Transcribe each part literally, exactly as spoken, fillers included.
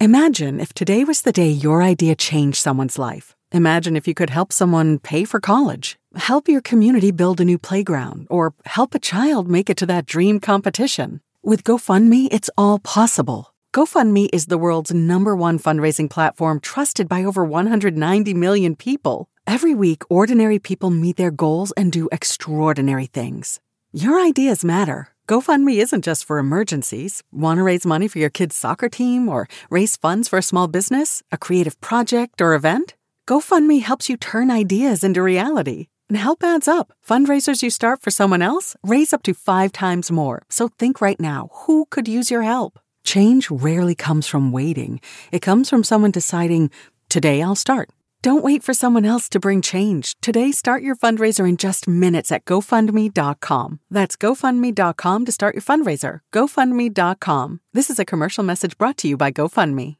Imagine if today was the day your idea changed someone's life. Imagine if you could help someone pay for college, help your community build a new playground, or help a child make it to that dream competition. With GoFundMe, it's all possible. GoFundMe is the world's number one fundraising platform trusted by over one hundred ninety million people. Every week, ordinary people meet their goals and do extraordinary things. Your ideas matter. GoFundMe isn't just for emergencies. Want to raise money for your kid's soccer team or raise funds for a small business, a creative project, or event? GoFundMe helps you turn ideas into reality. And help adds up. Fundraisers you start for someone else raise up to five times more. So think right now, who could use your help? Change rarely comes from waiting. It comes from someone deciding, today I'll start. Don't wait for someone else to bring change. Today, start your fundraiser in just minutes at GoFundMe dot com. That's GoFundMe dot com to start your fundraiser. GoFundMe dot com. This is a commercial message brought to you by GoFundMe.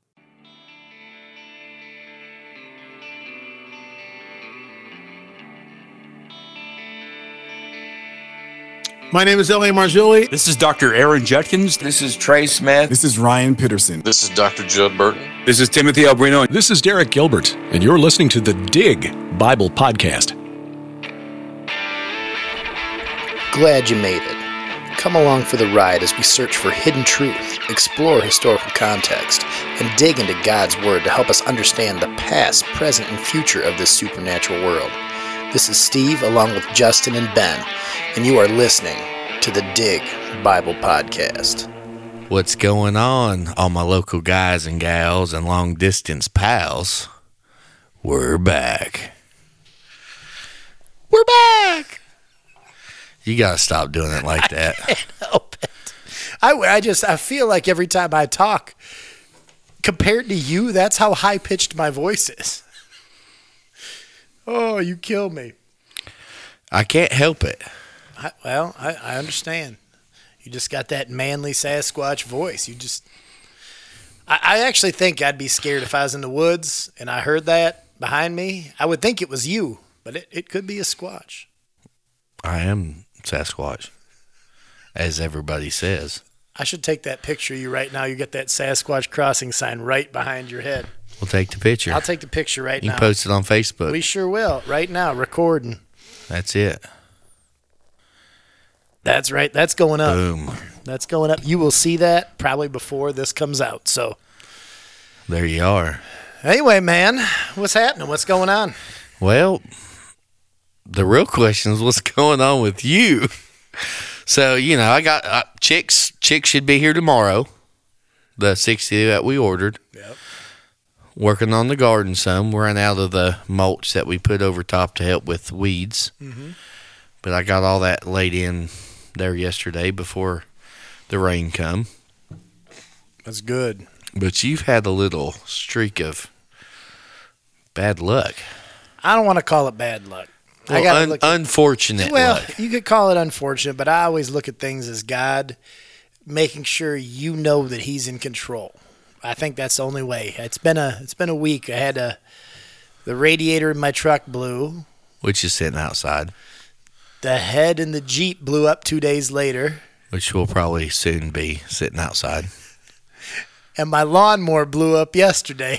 My name is L A Marzulli. This is Doctor Aaron Judkins. This is Trey Smith. This is Ryan Peterson. This is Doctor Judd Burton. This is Timothy Albrino. This is Derek Gilbert, and you're listening to the Dig Bible Podcast. Glad you made it. Come along for the ride as we search for hidden truth, explore historical context, and dig into God's Word to help us understand the past, present, and future of this supernatural world. This is Steve, along with Justin and Ben, and you are listening to the Dig Bible Podcast. What's going on, all my local guys and gals and long-distance pals? We're back. We're back! You gotta stop doing it like that. I can't help it. I, I just, I feel like every time I talk, compared to you, that's how high-pitched my voice is. Oh, you kill me. I can't help it. I, well, I, I understand. You just got that manly Sasquatch voice. You just, I, I actually think I'd be scared if I was in the woods and I heard that behind me. I would think it was you, but it, it could be a squatch. I am Sasquatch, as everybody says. I should take that picture of you right now. You got that Sasquatch crossing sign right behind your head. We'll take the picture. I'll take the picture right you now. You can post it on Facebook. We sure will. Right now, recording. That's it. That's right. That's going up. Boom. That's going up. You will see that probably before this comes out. So there you are. Anyway, man, what's happening? What's going on? Well, the real question is what's going on with you? So, you know, I got uh, chicks. Chicks should be here tomorrow. The sixty that we ordered. Yep. Working on the garden some. We're running out of the mulch that we put over top to help with weeds. Mm-hmm. But I got all that laid in there yesterday before the rain come. That's good. But you've had a little streak of bad luck. I don't want to call it bad luck. Well, I gotta un- look at, unfortunate well, luck. You could call it unfortunate, but I always look at things as God making sure you know that He's in control. I think that's the only way. It's been a it's been a week. I had a the radiator in my truck blew, which is sitting outside. The head in the Jeep blew up two days later, which will probably soon be sitting outside. And my lawnmower blew up yesterday.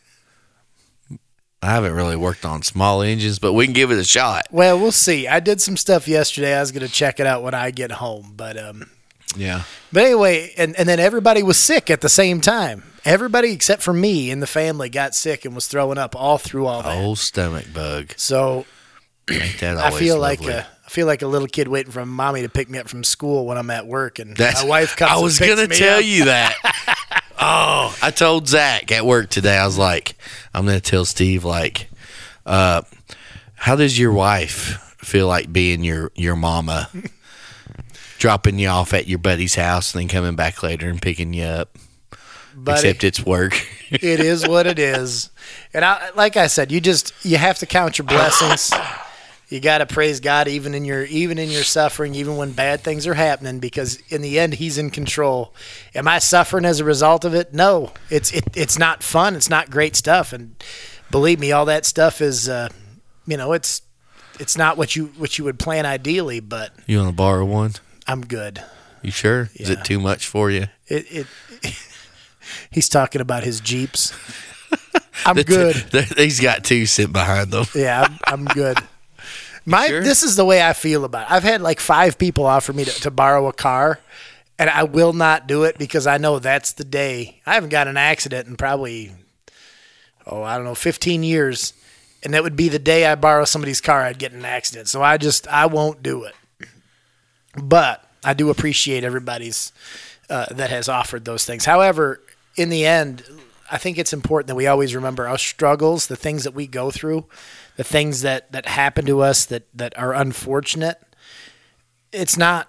I haven't really worked on small engines, but we can give it a shot. Well, we'll see. I did some stuff yesterday. I was going to check it out when I get home, but um, yeah. But anyway, and, and then everybody was sick at the same time. Everybody except for me in the family got sick and was throwing up all through all that. Old stomach bug. So Ain't that I feel lovely? like a, I feel like a little kid waiting for mommy to pick me up from school when I'm at work, and That's, my wife comes. I was and picks gonna me tell up. you that. Oh, I told Zach at work today. I was like, I'm gonna tell Steve like, uh, how does your wife feel like being your your mama, dropping you off at your buddy's house and then coming back later and picking you up? Buddy, except it's work. It is what it is, and I, like I said, you just you have to count your blessings. You got to praise God even in your even in your suffering, even when bad things are happening, because in the end, He's in control. Am I suffering as a result of it? No, it's it, it's not fun. It's not great stuff, and believe me, all that stuff is, uh, you know, it's it's not what you what you would plan ideally. But you want to borrow one? I'm good. You sure? Yeah. Is it too much for you? It it He's talking about his Jeeps. I'm good. He's got two sitting behind them. Yeah, I'm, I'm good. My Sure? This is the way I feel about it. I've had like five people offer me to, to borrow a car, and I will not do it because I know that's the day. I haven't got an accident in probably, oh, I don't know, fifteen years, and that would be the day I borrow somebody's car, I'd get in an accident. So I just, I won't do it. But I do appreciate everybody's uh, that has offered those things. However, in the end, I think it's important that we always remember our struggles, the things that we go through, the things that, that happen to us that, that are unfortunate. It's not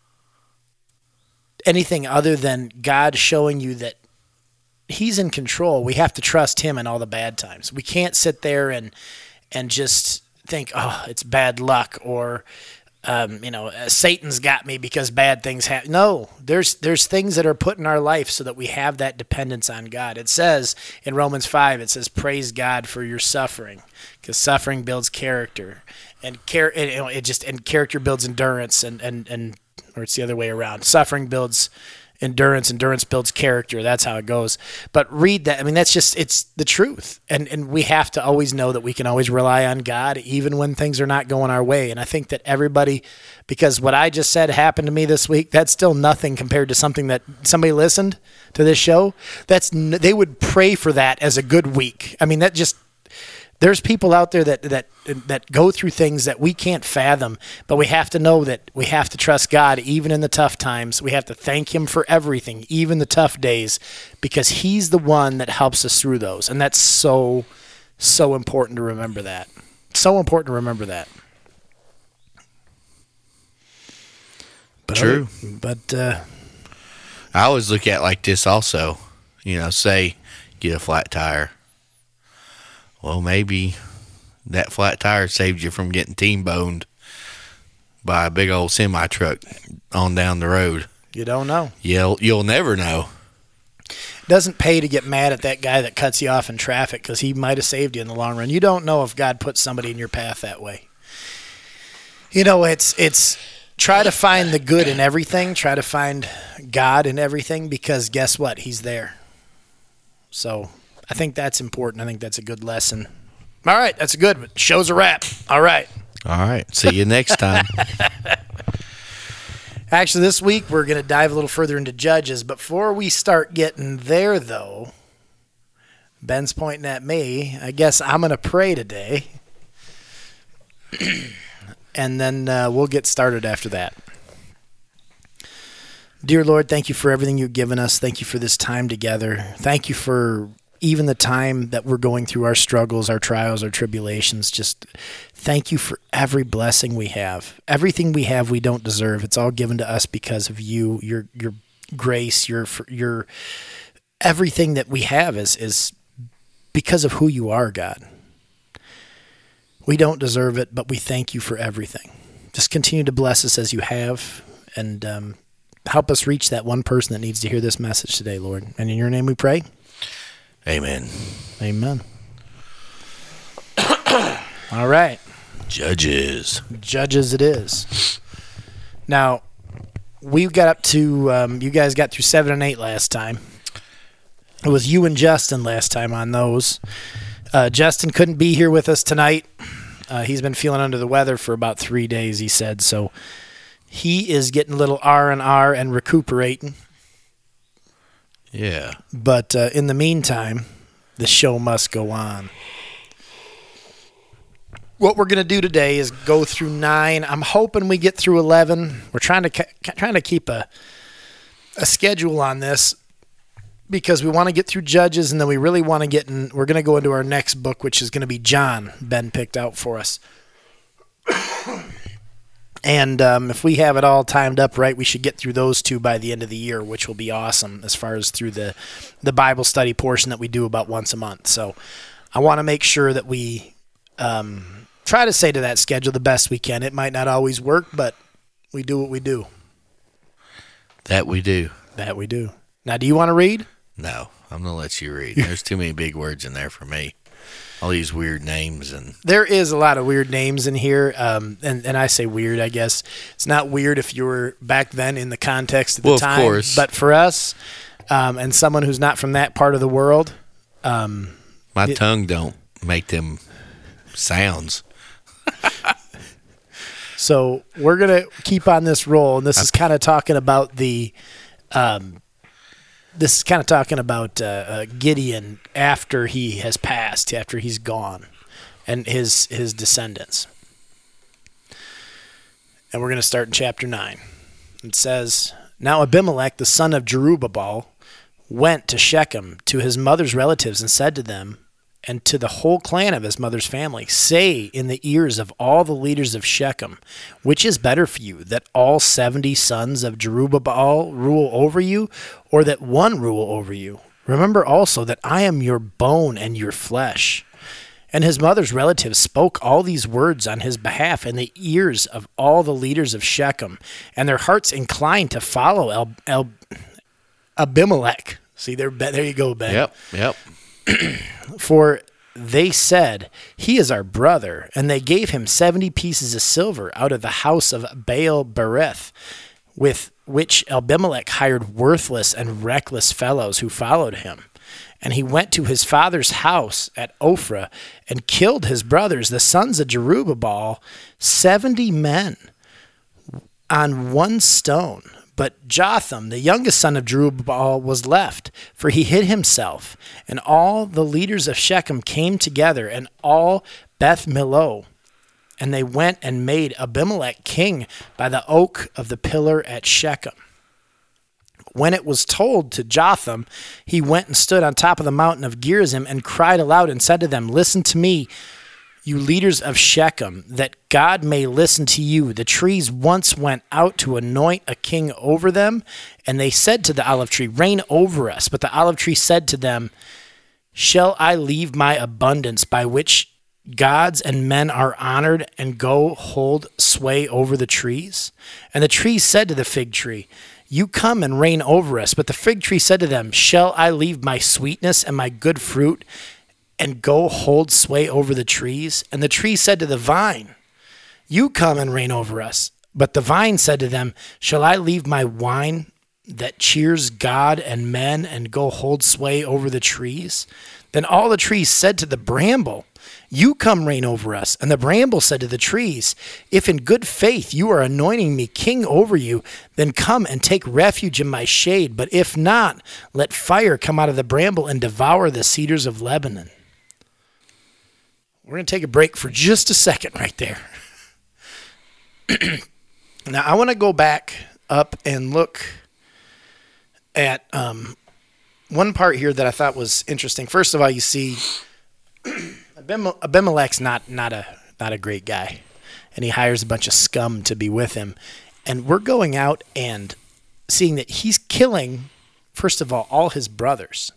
anything other than God showing you that he's in control. We have to trust him in all the bad times. We can't sit there and and just think, oh, it's bad luck, or um, you know, Satan's got me because bad things happen. No, there's there's things that are put in our life so that we have that dependence on God. It says in Romans five, it says, praise God for your suffering, because suffering builds character, and care it, it just and character builds endurance, and and and or it's the other way around. Suffering builds endurance, endurance builds character. That's how it goes. But read that. I mean, that's just, it's the truth. And and we have to always know that we can always rely on God, even when things are not going our way. And I think that everybody, because what I just said happened to me this week, that's still nothing compared to something that somebody listened to this show. That's, they would pray for that as a good week. I mean, that just, there's people out there that, that that go through things that we can't fathom, but we have to know that we have to trust God even in the tough times. We have to thank him for everything, even the tough days, because he's the one that helps us through those. And that's so, so important to remember that. So important to remember that. But True. Other, but uh, I always look at it like this also. You know, say, get a flat tire. Well, maybe that flat tire saved you from getting T-boned by a big old semi truck on down the road. you don't know. You'll you'll never know. It doesn't pay to get mad at that guy that cuts you off in traffic, because he might have saved you in the long run. You don't know if God puts somebody in your path that way. You know, it's it's try to find the good in everything. Try to find God in everything, because guess what? He's there. So I think that's important. I think that's a good lesson. All right, that's good. Show's a wrap. All right. All right. See you next time. Actually, this week we're going to dive a little further into Judges. But before we start getting there, though, Ben's pointing at me. I guess I'm going to pray today. And then uh, we'll get started after that. Dear Lord, thank you for everything you've given us. Thank you for this time together. Thank you for even the time that we're going through our struggles, our trials, our tribulations. Just thank you for every blessing we have. Everything we have we don't deserve. It's all given to us because of you, your your grace, your your everything that we have is is because of who you are, God. We don't deserve it, but we thank you for everything. Just continue to bless us as you have, and um, help us reach that one person that needs to hear this message today, Lord. And in your name we pray. Amen. Amen. All right. Judges. Judges it is. Now, we got up to, um, you guys got through seven and eight last time. It was you and Justin last time on those. Uh, Justin couldn't be here with us tonight. Uh, he's been feeling under the weather for about three days, he said. So he is getting a little R and R and recuperating. Yeah. But uh, in the meantime, the show must go on. What we're going to do today is go through nine. I'm hoping we get through eleven. We're trying to ca- trying to keep a a schedule on this, because we want to get through Judges, and then we really want to get in. We're going to go into our next book, which is going to be John. Ben picked out for us. And um, if we have it all timed up right, we should get through those two by the end of the year, which will be awesome as far as through the, the Bible study portion that we do about once a month. So I want to make sure that we um, try to stay to that schedule the best we can. It might not always work, but we do what we do. That we do. That we do. Now, do you want to read? No, I'm going to let you read. There's too many big words in there for me. All these weird names. And there is a lot of weird names in here, um, and, and I say weird, I guess. It's not weird if you were back then in the context of the well, time. Of course. But for us, um, and someone who's not from that part of the world. Um, My it, tongue don't make them sounds. So we're going to keep on this roll, and this is kind of talking about the um, this is kind of talking about uh, uh, Gideon after he has passed, after he's gone, and his his descendants. And we're going to start in chapter nine. It says, "Now Abimelech, the son of Jerubbaal, went to Shechem to his mother's relatives and said to them, and to the whole clan of his mother's family, say in the ears of all the leaders of Shechem, which is better for you, that all seventy sons of Jerubbaal rule over you, or that one rule over you? Remember also that I am your bone and your flesh." And his mother's relatives spoke all these words on his behalf in the ears of all the leaders of Shechem, and their hearts inclined to follow El, El, Abimelech. See, there, there you go, Ben. Yep, yep. For they said, "He is our brother," and they gave him seventy pieces of silver out of the house of Baal Berith, with which Abimelech hired worthless and reckless fellows who followed him. And he went to his father's house at Ophrah and killed his brothers, the sons of Jerubbaal, seventy men on one stone. But Jotham, the youngest son of Jerubbaal, was left, for he hid himself. And all the leaders of Shechem came together, and all Beth Millo. And they went and made Abimelech king by the oak of the pillar at Shechem. When it was told to Jotham, he went and stood on top of the mountain of Gerizim and cried aloud and said to them, "Listen to me, you leaders of Shechem, that God may listen to you. The trees once went out to anoint a king over them, and they said to the olive tree, 'Reign over us.' But the olive tree said to them, 'Shall I leave my abundance by which gods and men are honored and go hold sway over the trees?' And the trees said to the fig tree, 'You come and reign over us.' But the fig tree said to them, 'Shall I leave my sweetness and my good fruit and go hold sway over the trees?' And the tree said to the vine, 'You come and reign over us.' But the vine said to them, 'Shall I leave my wine that cheers God and men and go hold sway over the trees?' Then all the trees said to the bramble, 'You come reign over us.' And the bramble said to the trees, 'If in good faith you are anointing me king over you, then come and take refuge in my shade. But if not, let fire come out of the bramble and devour the cedars of Lebanon.'" We're going to take a break for just a second right there. Now, I want to go back up and look at um, one part here that I thought was interesting. First of all, you see Abimelech's not not a not a great guy, and he hires a bunch of scum to be with him. And we're going out and seeing that he's killing, first of all, all his brothers.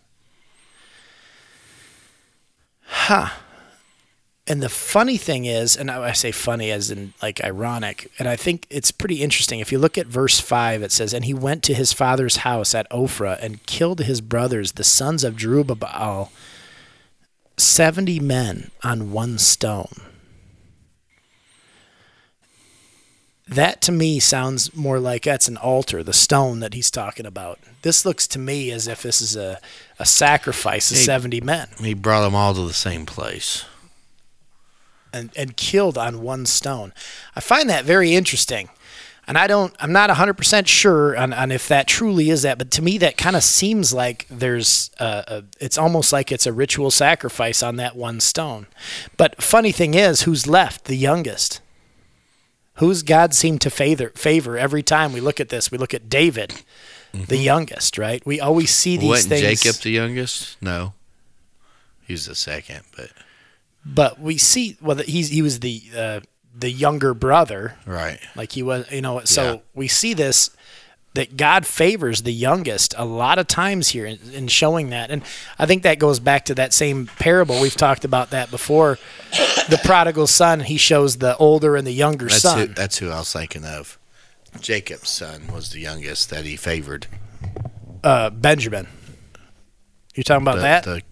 Huh. And the funny thing is, and I say funny as in like ironic, and I think it's pretty interesting. If you look at verse five, it says, "And he went to his father's house at Ophrah and killed his brothers, the sons of Jerubbaal, seventy men on one stone." That to me sounds more like that's an altar, the stone that he's talking about. This looks to me as if this is a, a sacrifice of he, seventy men. He brought them all to the same place. And, and killed on one stone. I find that very interesting. And I don't, I'm not one hundred percent sure on, on if that truly is that, but to me that kind of seems like there's, a, a, it's almost like it's a ritual sacrifice on that one stone. But funny thing is, who's left? The youngest. Who's God seemed to favor, favor every time we look at this? We look at David, mm-hmm. the youngest, right? We always see these Wasn't things. Jacob the youngest? No. He was the second, but... But we see, well, he's he was the uh, the younger brother, right? Like he was, you know. So yeah. we see this that God favors the youngest a lot of times here in, in showing that, and I think that goes back to that same parable we've talked about that before. The prodigal son, he shows the older and the younger that's son. Who, that's who I was thinking of. Jacob's son was the youngest that he favored. Uh, Benjamin. You talking about the, that? The,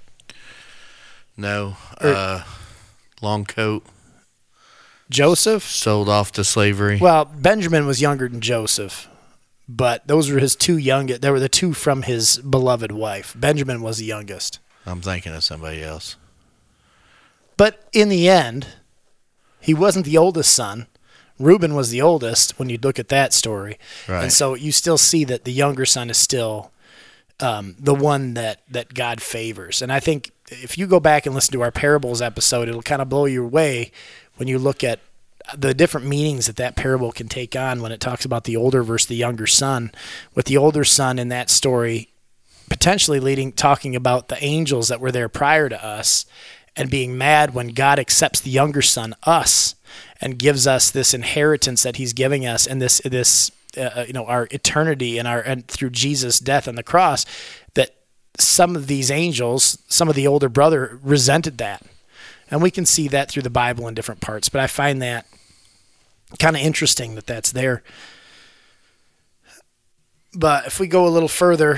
No, uh, long coat. Joseph? Sold off to slavery. Well, Benjamin was younger than Joseph. but those were his two youngest. They were the two from his beloved wife. Benjamin was the youngest. I'm thinking of somebody else. But in the end, he wasn't the oldest son. Reuben was the oldest when you look at that story. Right. And so you still see that the younger son is still um, the one that, that God favors. And I think if you go back and listen to our parables episode, it'll kind of blow you away when you look at the different meanings that that parable can take on when it talks about the older versus the younger son. With the older son in that story potentially leading, talking about the angels that were there prior to us and being mad when God accepts the younger son, us, and gives us this inheritance that he's giving us and this, this uh, you know, our eternity and our and through Jesus' death on the cross, that some of these angels, some of the older brother resented that. And we can see that through the Bible in different parts. But I find that kind of interesting that that's there. But if we go a little further,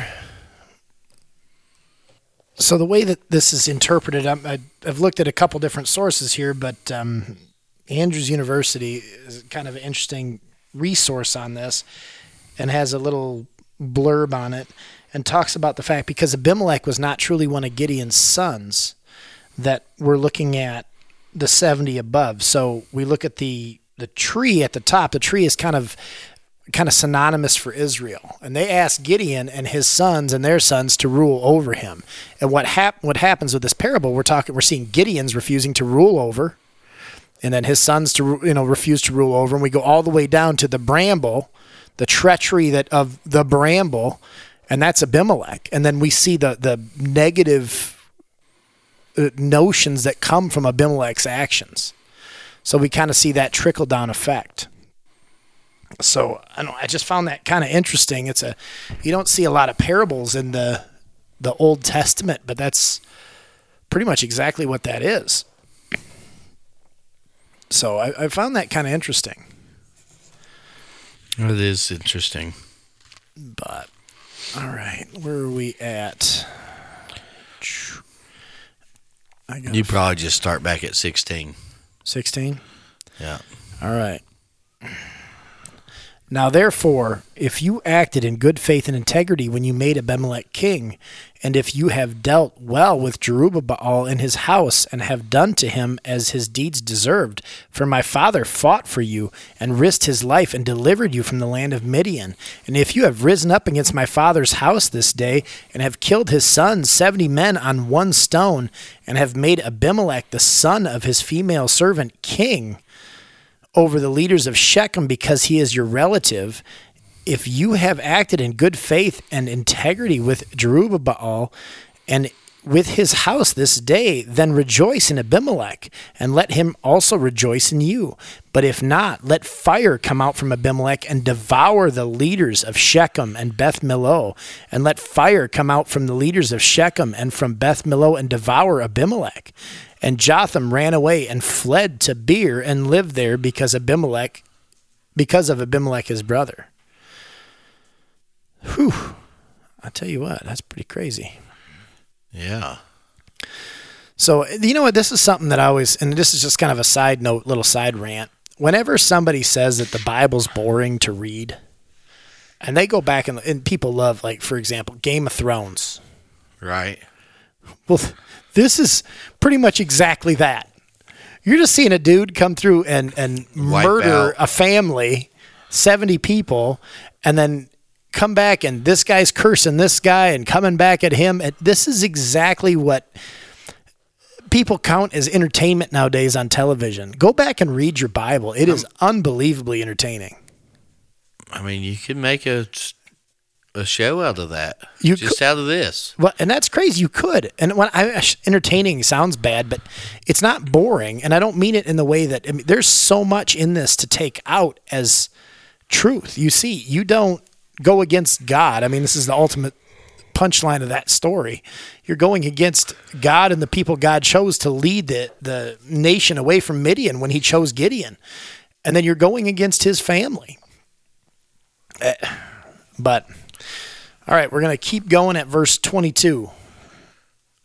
so the way that this is interpreted, I'm, I, I've looked at a couple different sources here, but um, Andrews University is kind of an interesting resource on this and has a little blurb on it and talks about the fact because Abimelech was not truly one of Gideon's sons, that we're looking at the seventy above. So we look at the the tree at the top. The tree is kind of kind of synonymous for Israel. And they asked Gideon and his sons and their sons to rule over him. And what hap- what happens with this parable, we're talking we're seeing Gideon's refusing to rule over, and then his sons to you know refuse to rule over, and we go all the way down to the bramble, the treachery that of the bramble, and that's Abimelech. And then we see the the negative notions that come from Abimelech's actions. So we kind of see that trickle down effect. So I don't know, I just found that kind of interesting. It's a you don't see a lot of parables in the the Old Testament, but that's pretty much exactly what that is. So I, I found that kind of interesting. It is interesting. But all right, where are we at? I got You probably just start back at sixteen. sixteen? Yeah. All right. Now, therefore, if you acted in good faith and integrity when you made Abimelech king, and if you have dealt well with Jerubbaal and his house, and have done to him as his deeds deserved, for my father fought for you, and risked his life, and delivered you from the land of Midian, and if you have risen up against my father's house this day, and have killed his sons, seventy men on one stone, and have made Abimelech the son of his female servant king over the leaders of Shechem because he is your relative, if you have acted in good faith and integrity with Jerubbaal and with his house this day, then rejoice in Abimelech, and let him also rejoice in you. But if not, let fire come out from Abimelech and devour the leaders of Shechem and Beth Millo, and let fire come out from the leaders of Shechem and from Beth Millo and devour Abimelech. And Jotham ran away and fled to Beer and lived there because Abimelech, because of Abimelech his brother. Whew! I tell you what, that's pretty crazy. Yeah. So, you know what? This is something that I always, and this is just kind of a side note, little side rant. Whenever somebody says that the Bible's boring to read, and they go back and, and people love, like, for example, Game of Thrones. Right. Well, this is pretty much exactly that. You're just seeing a dude come through and, and murder out. a family, seventy people, and then come back and this guy's cursing this guy and coming back at him. And this is exactly what people count as entertainment nowadays on television. Go back and read your Bible. It is unbelievably entertaining. I mean, you could make a a show out of that. You just could, out of this. Well, and that's crazy. You could. And when I entertaining sounds bad, but it's not boring. And I don't mean it in the way that I mean, there's so much in this to take out as truth. You see, you don't go against God. I mean, this is the ultimate punchline of that story. You're going against God and the people God chose to lead the, the nation away from Midian when he chose Gideon. And then you're going against his family. Uh, but, all right, we're going to keep going at verse twenty-two.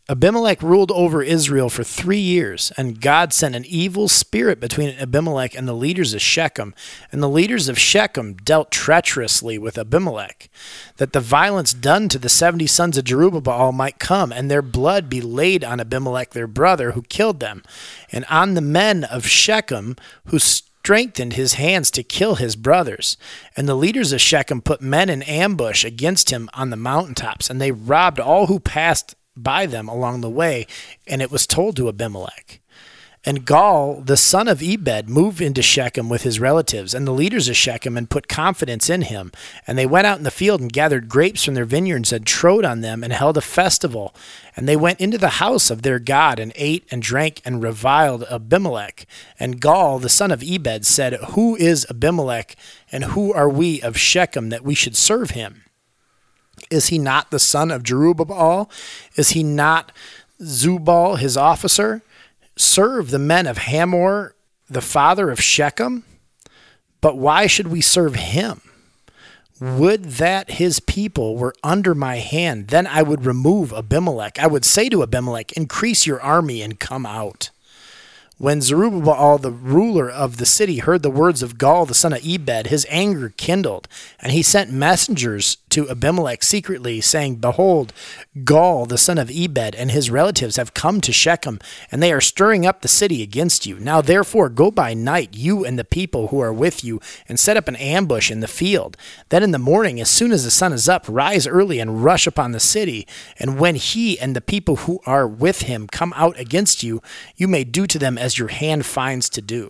Abimelech ruled over Israel for three years, and God sent an evil spirit between Abimelech and the leaders of Shechem. And the leaders of Shechem dealt treacherously with Abimelech, that the violence done to the seventy sons of Jerubbaal might come, and their blood be laid on Abimelech their brother, who killed them, and on the men of Shechem, who strengthened his hands to kill his brothers. And the leaders of Shechem put men in ambush against him on the mountaintops, and they robbed all who passed by them along the way, and it was told to Abimelech. And Gaal, the son of Ebed, moved into Shechem with his relatives and the leaders of Shechem, and put confidence in him. And they went out in the field and gathered grapes from their vineyards and trode on them and held a festival. And they went into the house of their God and ate and drank and reviled Abimelech. And Gaal, the son of Ebed, said, Who is Abimelech, and who are we of Shechem that we should serve him? Is he not the son of Jerubbaal? Is he not Zubal, his officer? Serve the men of Hamor, the father of Shechem? But why should we serve him? Would that his people were under my hand, then I would remove Abimelech. I would say to Abimelech, increase your army and come out. When Zerubbabel, the ruler of the city, heard the words of Gaal, the son of Ebed, his anger kindled, and he sent messengers to Abimelech secretly, saying, Behold, Gaal, the son of Ebed, and his relatives have come to Shechem, and they are stirring up the city against you. Now therefore go by night, you and the people who are with you, and set up an ambush in the field. Then in the morning, as soon as the sun is up, rise early and rush upon the city. And when he and the people who are with him come out against you, you may do to them as your hand finds to do.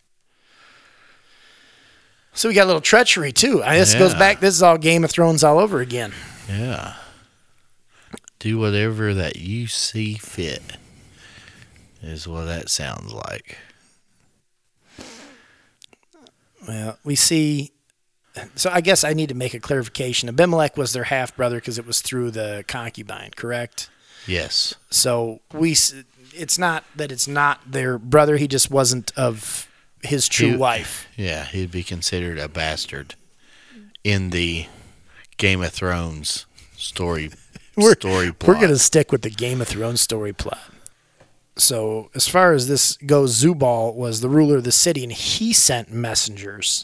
So we got a little treachery too. I, this yeah. goes back, this is all Game of Thrones all over again. Yeah. Do whatever that you see fit is what that sounds like. Well, we see, so I guess I need to make a clarification. Abimelech was their half-brother because it was through the concubine, correct? Yes. So we, it's not that it's not their brother, he just wasn't of his true he, wife. Yeah, he'd be considered a bastard in the Game of Thrones story we're, story plot. We're going to stick with the Game of Thrones story plot. So as far as this goes, Zubal was the ruler of the city, and he sent messengers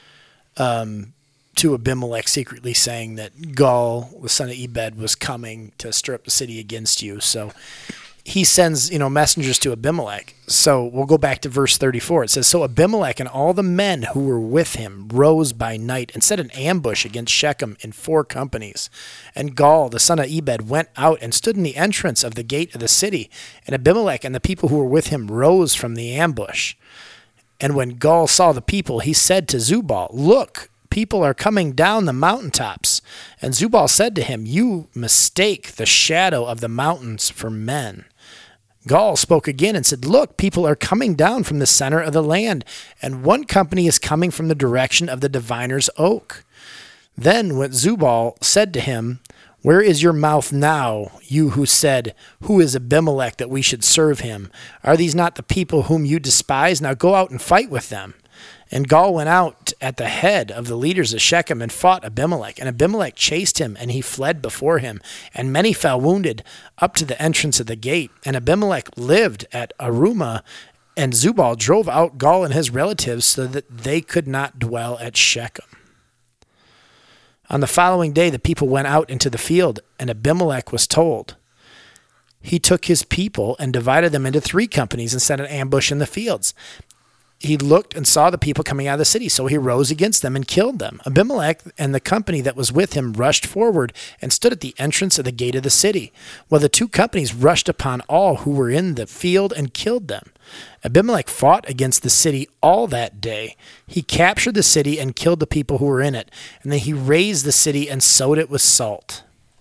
um, to Abimelech secretly saying that Gaal, the son of Ebed, was coming to stir up the city against you. So he sends, you know, messengers to Abimelech. So we'll go back to verse thirty-four. It says, So Abimelech and all the men who were with him rose by night and set an ambush against Shechem in four companies. And Gaal, the son of Ebed, went out and stood in the entrance of the gate of the city. And Abimelech and the people who were with him rose from the ambush. And when Gaal saw the people, he said to Zubal, Look, people are coming down the mountaintops. And Zubal said to him, You mistake the shadow of the mountains for men. Gaal spoke again and said, Look, people are coming down from the center of the land, and one company is coming from the direction of the diviner's oak. Then when Zubal said to him, Where is your mouth now, you who said, Who is Abimelech that we should serve him? Are these not the people whom you despise? Now go out and fight with them. And Gaal went out at the head of the leaders of Shechem and fought Abimelech. And Abimelech chased him, and he fled before him. And many fell wounded up to the entrance of the gate. And Abimelech lived at Arumah, and Zubal drove out Gaal and his relatives so that they could not dwell at Shechem. On the following day, the people went out into the field, and Abimelech was told. He took his people and divided them into three companies and set an ambush in the fields. He looked and saw the people coming out of the city, so he rose against them and killed them. Abimelech and the company that was with him rushed forward and stood at the entrance of the gate of the city, while the two companies rushed upon all who were in the field and killed them. Abimelech fought against the city all that day. He captured the city and killed the people who were in it, and then he razed the city and sowed it with salt.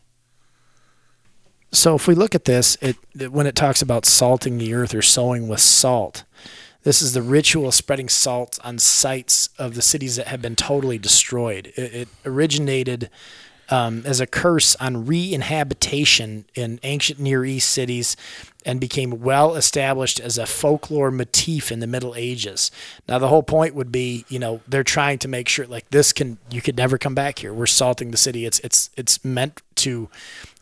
So if we look at this, it, when it talks about salting the earth or sowing with salt, this is the ritual of spreading salt on sites of the cities that have been totally destroyed. It, it originated um, as a curse on re-inhabitation in ancient Near East cities and became well established as a folklore motif in the Middle Ages. Now, the whole point would be, you know, they're trying to make sure, like, this can, you could never come back here. We're salting the city. It's, it's, it's meant to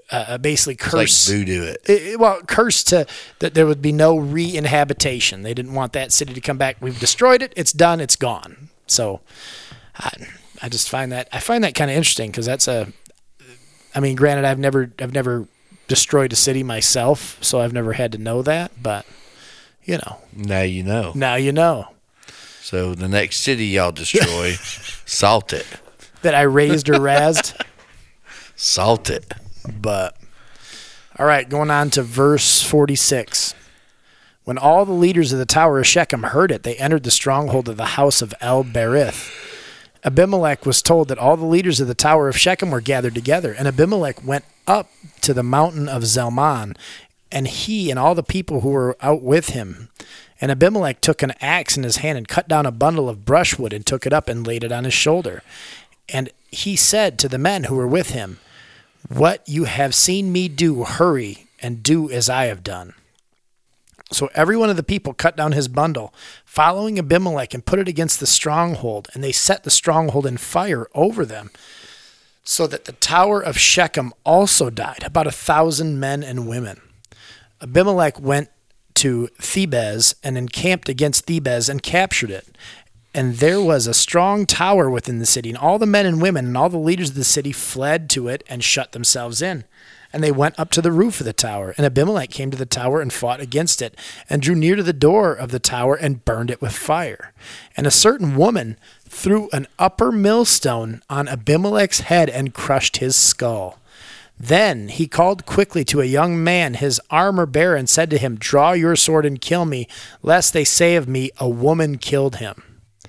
uh, basically It's curse. like voodoo it. It, it- well, cursed to that there would be no re-inhabitation. They didn't want that city to come back. We've destroyed it. It's done. It's gone. So, I, I just find that I find that kind of interesting because that's a. I mean, granted, I've never I've never destroyed a city myself, so I've never had to know that. But you know, Now you know. now you know So the next city y'all destroy, salt it. that I raised or razzed. Salt it. But all right, going on to verse forty-six. When all the leaders of the tower of Shechem heard it, they entered the stronghold of the house of El-Berith. Abimelech was told that all the leaders of the tower of Shechem were gathered together, and Abimelech went up to the mountain of Zelman, and he and all the people who were out with him. And Abimelech took an axe in his hand and cut down a bundle of brushwood and took it up and laid it on his shoulder. And he said to the men who were with him, "What you have seen me do, hurry and do as I have done." So every one of the people cut down his bundle, following Abimelech, and put it against the stronghold, and they set the stronghold in fire over them, so that the tower of Shechem also died, about a thousand men and women. Abimelech went to Thebez and encamped against Thebez and captured it. And there was a strong tower within the city, and all the men and women and all the leaders of the city fled to it and shut themselves in. And they went up to the roof of the tower. And Abimelech came to the tower and fought against it, and drew near to the door of the tower and burned it with fire. And a certain woman threw an upper millstone on Abimelech's head and crushed his skull. Then he called quickly to a young man, his armor bearer, and said to him, "Draw your sword and kill me, lest they say of me, a woman killed him."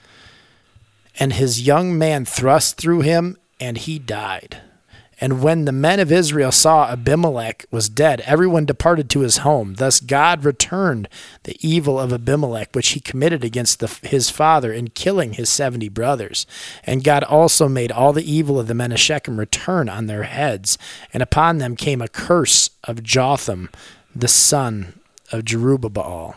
And his young man thrust through him, and he died. And when the men of Israel saw Abimelech was dead, everyone departed to his home. Thus God returned the evil of Abimelech, which he committed against the, his father in killing his seventy brothers. And God also made all the evil of the men of Shechem return on their heads. And upon them came a curse of Jotham, the son of Jerubbaal.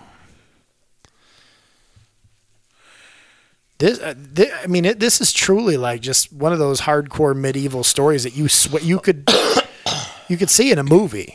This, uh, thi- I mean, it, this is truly like just one of those hardcore medieval stories that you sw- you could you could see in a movie.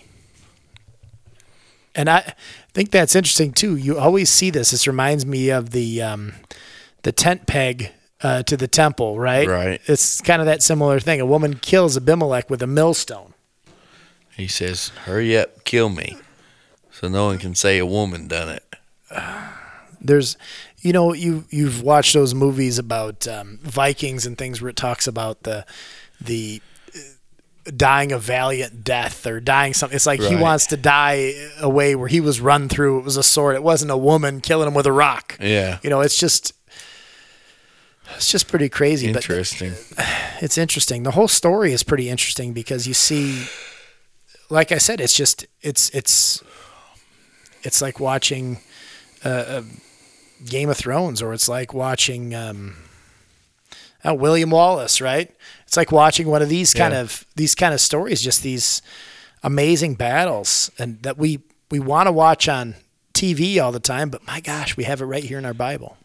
And I think that's interesting too. You always see this. This reminds me of the um, the tent peg uh, to the temple, right? Right. It's kind of that similar thing. A woman kills Abimelech with a millstone. He says, "Hurry up, kill me, so no one can say a woman done it." There's, you know, you you've watched those movies about um, Vikings and things where it talks about the the dying a valiant death or dying something. It's like he Right. wants to die a way where he was run through. It was a sword. It wasn't a woman killing him with a rock. Yeah. You know, it's just it's just pretty crazy. Interesting. But it's interesting. The whole story is pretty interesting because you see, like I said, it's just it's it's it's like watching a, a Game of Thrones, or it's like watching um, oh, William Wallace, right? It's like watching one of these kind Yeah. of these kind of stories, just these amazing battles, and that we we want to watch on T V all the time. But my gosh, we have it right here in our Bible.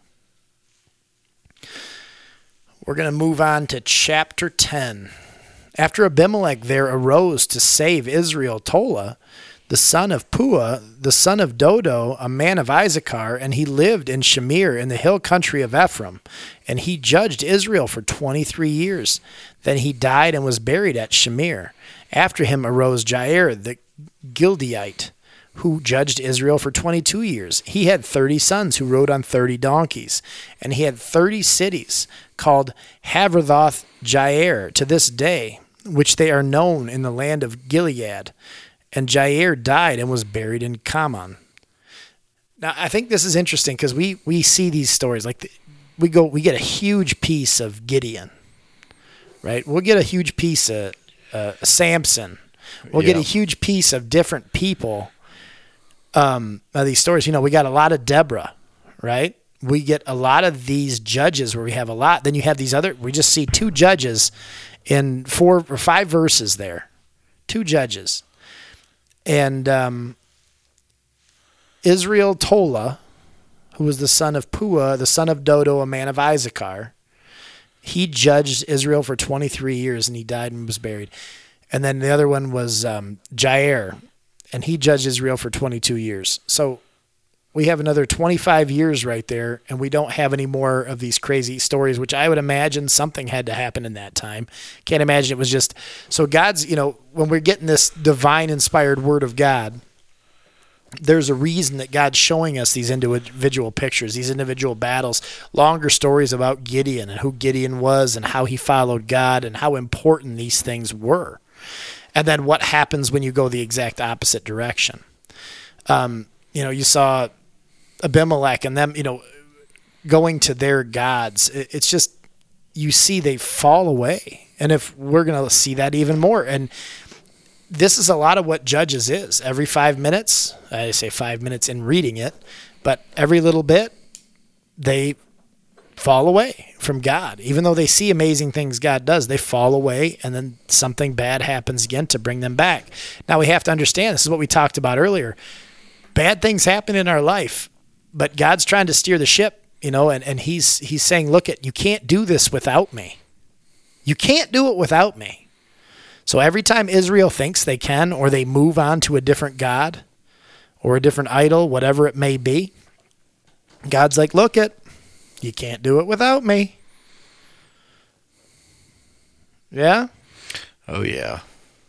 We're going to move on to chapter ten. After Abimelech there arose to save Israel Tola, the son of Puah, the son of Dodo, a man of Issachar, and he lived in Shamir in the hill country of Ephraim. And he judged Israel for twenty-three years. Then he died and was buried at Shamir. After him arose Jair the Gileadite, who judged Israel for twenty-two years. He had thirty sons who rode on thirty donkeys. And he had thirty cities called Haverthoth Jair to this day, which they are known in the land of Gilead. And Jair died and was buried in Kaman. Now, I think this is interesting because we, we see these stories. Like the, we go, we get a huge piece of Gideon, right? We'll get a huge piece of uh, Samson. We'll get Yeah. a huge piece of different people. Um, of these stories, you know, we got a lot of Deborah, right? We get a lot of these judges where we have a lot. Then you have these other. We just see two judges in four or five verses there. Two judges. And um, Israel Tola, who was the son of Puah, the son of Dodo, a man of Issachar, he judged Israel for twenty-three years, and he died and was buried. And then the other one was um, Jair, and he judged Israel for twenty-two years. So we have another twenty-five years right there, and we don't have any more of these crazy stories, which I would imagine something had to happen in that time. Can't imagine it was just – so God's, you know, when we're getting this divine inspired word of God, there's a reason that God's showing us these individual pictures, these individual battles, longer stories about Gideon and who Gideon was and how he followed God and how important these things were. And then what happens when you go the exact opposite direction. Um, you know, you saw Abimelech and them, you know, going to their gods. It's just, you see they fall away. And if we're going to see that even more. And this is a lot of what Judges is. Every five minutes, I say five minutes in reading it, but every little bit, they fall away from God. Even though they see amazing things God does, they fall away, and then something bad happens again to bring them back. Now we have to understand, this is what we talked about earlier. Bad things happen in our life, but God's trying to steer the ship, you know, and, and he's he's saying, look, it, you can't do this without me. You can't do it without me. So every time Israel thinks they can, or they move on to a different god or a different idol, whatever it may be, God's like, look it, you can't do it without me. Yeah? Oh, yeah.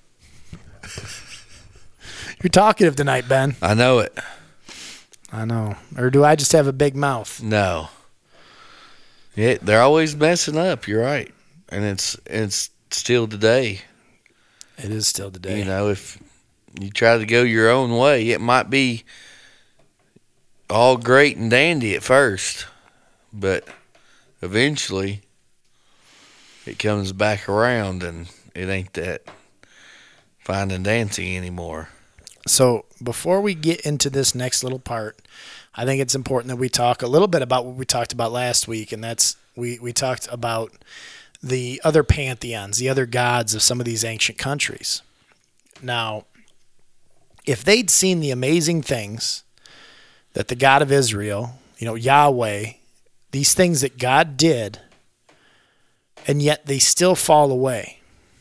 You're talkative tonight, Ben. I know it. I know. Or do I just have a big mouth? No. Yeah, they're always messing up. You're right. And it's it's still today. It is still today. You know, if you try to go your own way, it might be all great and dandy at first, but eventually it comes back around and it ain't that fine and dancy anymore. So before we get into this next little part, I think it's important that we talk a little bit about what we talked about last week, and that's we, we talked about the other pantheons, the other gods of some of these ancient countries. Now, if they'd seen the amazing things that the God of Israel, you know, Yahweh, these things that God did, and yet they still fall away,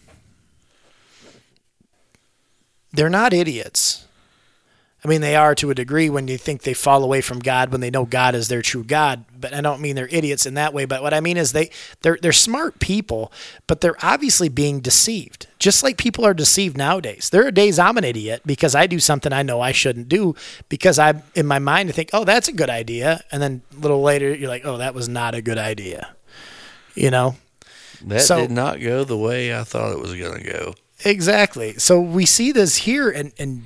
they're not idiots. I mean, they are to a degree when you think they fall away from God when they know God is their true God. But I don't mean they're idiots in that way. But what I mean is they, they're, they're smart people, but they're obviously being deceived. Just like people are deceived nowadays. There are days I'm an idiot because I do something I know I shouldn't do because I, in my mind, I think, oh, that's a good idea. And then a little later, you're like, oh, that was not a good idea. You know? That so, did not go the way I thought it was going to go. Exactly. So we see this here, and, and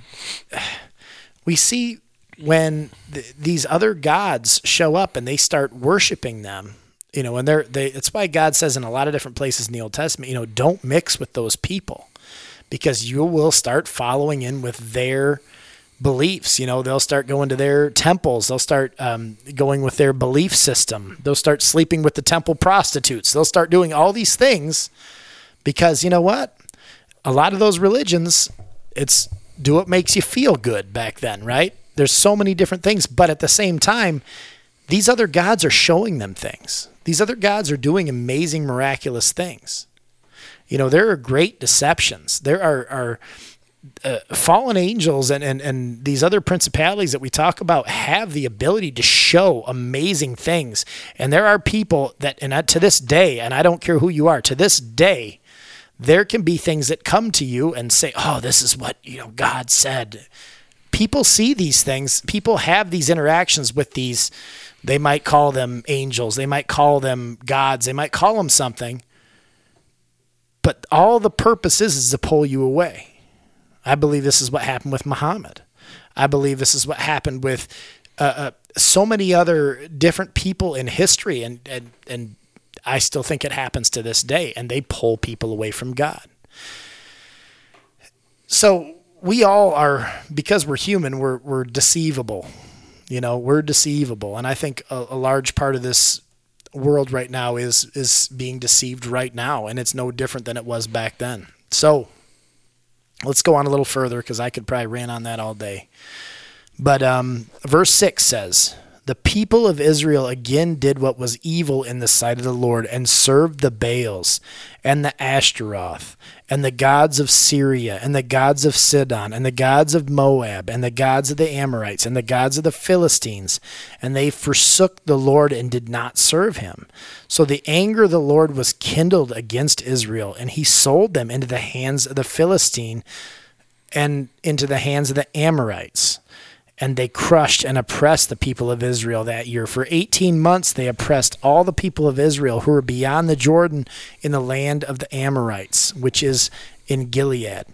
we see when th- these other gods show up and they start worshiping them, you know, and they're, they, it's why God says in a lot of different places in the Old Testament, you know, don't mix with those people because you will start following in with their beliefs. You know, they'll start going to their temples. They'll start um, going with their belief system. They'll start sleeping with the temple prostitutes. They'll start doing all these things because, you know what? A lot of those religions, it's do what makes you feel good back then, right? There's so many different things, but at the same time, these other gods are showing them things. These other gods are doing amazing, miraculous things. You know, there are great deceptions. There are, are uh, fallen angels and, and, and these other principalities that we talk about have the ability to show amazing things. And there are people that, and to this day, and I don't care who you are, to this day, there can be things that come to you and say, oh, this is what, you know, God said. People see these things. People have these interactions with these, they might call them angels. They might call them gods. They might call them something. But all the purpose is, is to pull you away. I believe this is what happened with Muhammad. I believe this is what happened with uh, uh, so many other different people in history, and and and I still think it happens to this day, and they pull people away from God. So we all are, because we're human, we're we're deceivable. You know, we're deceivable, and I think a, a large part of this world right now is is being deceived right now, and it's no different than it was back then. So let's go on a little further because I could probably rant on that all day. But um, verse six says, the people of Israel again did what was evil in the sight of the Lord and served the Baals and the Ashtaroth and the gods of Syria and the gods of Sidon and the gods of Moab and the gods of the Amorites and the gods of the Philistines. And they forsook the Lord and did not serve him. So the anger of the Lord was kindled against Israel, and he sold them into the hands of the Philistine and into the hands of the Amorites. And they crushed and oppressed the people of Israel that year. For eighteen months they oppressed all the people of Israel who were beyond the Jordan in the land of the Amorites, which is in Gilead.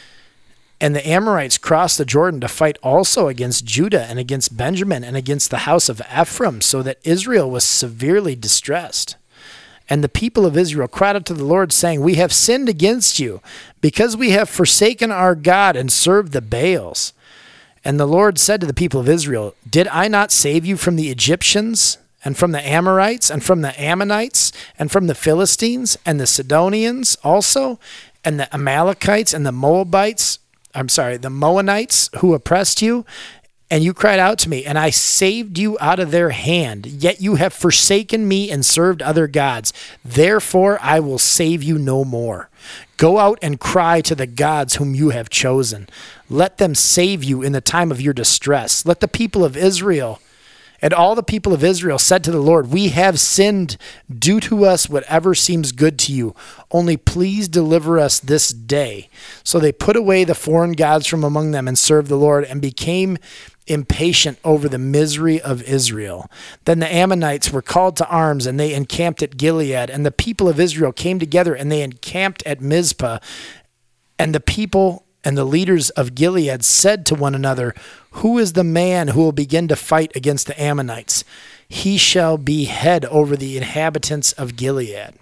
And the Amorites crossed the Jordan to fight also against Judah and against Benjamin and against the house of Ephraim, so that Israel was severely distressed. And the people of Israel cried out to the Lord, saying, "We have sinned against you, because we have forsaken our God and served the Baals." And the Lord said to the people of Israel, "Did I not save you from the Egyptians and from the Amorites and from the Ammonites and from the Philistines and the Sidonians also and the Amalekites and the Moabites, I'm sorry, the Moabites who oppressed you? And you cried out to me, and I saved you out of their hand. Yet you have forsaken me and served other gods. Therefore I will save you no more. Go out and cry to the gods whom you have chosen. Let them save you in the time of your distress. Let the people of Israel and all the people of Israel said to the Lord, "We have sinned. Do to us whatever seems good to you. Only please deliver us this day." So they put away the foreign gods from among them and served the Lord, and became impatient over the misery of Israel. Then the Ammonites were called to arms, and they encamped at Gilead. And the people of Israel came together, and they encamped at Mizpah. And the people and the leaders of Gilead said to one another, "Who is the man who will begin to fight against the Ammonites? He shall be head over the inhabitants of Gilead."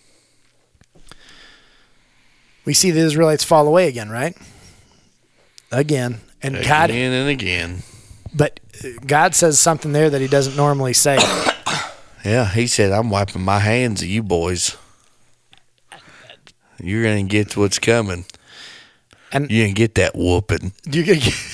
We see the Israelites fall away again, right? Again. And again God, and again. But God says something there that he doesn't normally say. Yeah, he said, "I'm wiping my hands of you boys. You're going to get what's coming. And you're going to get that whooping." You're gonna get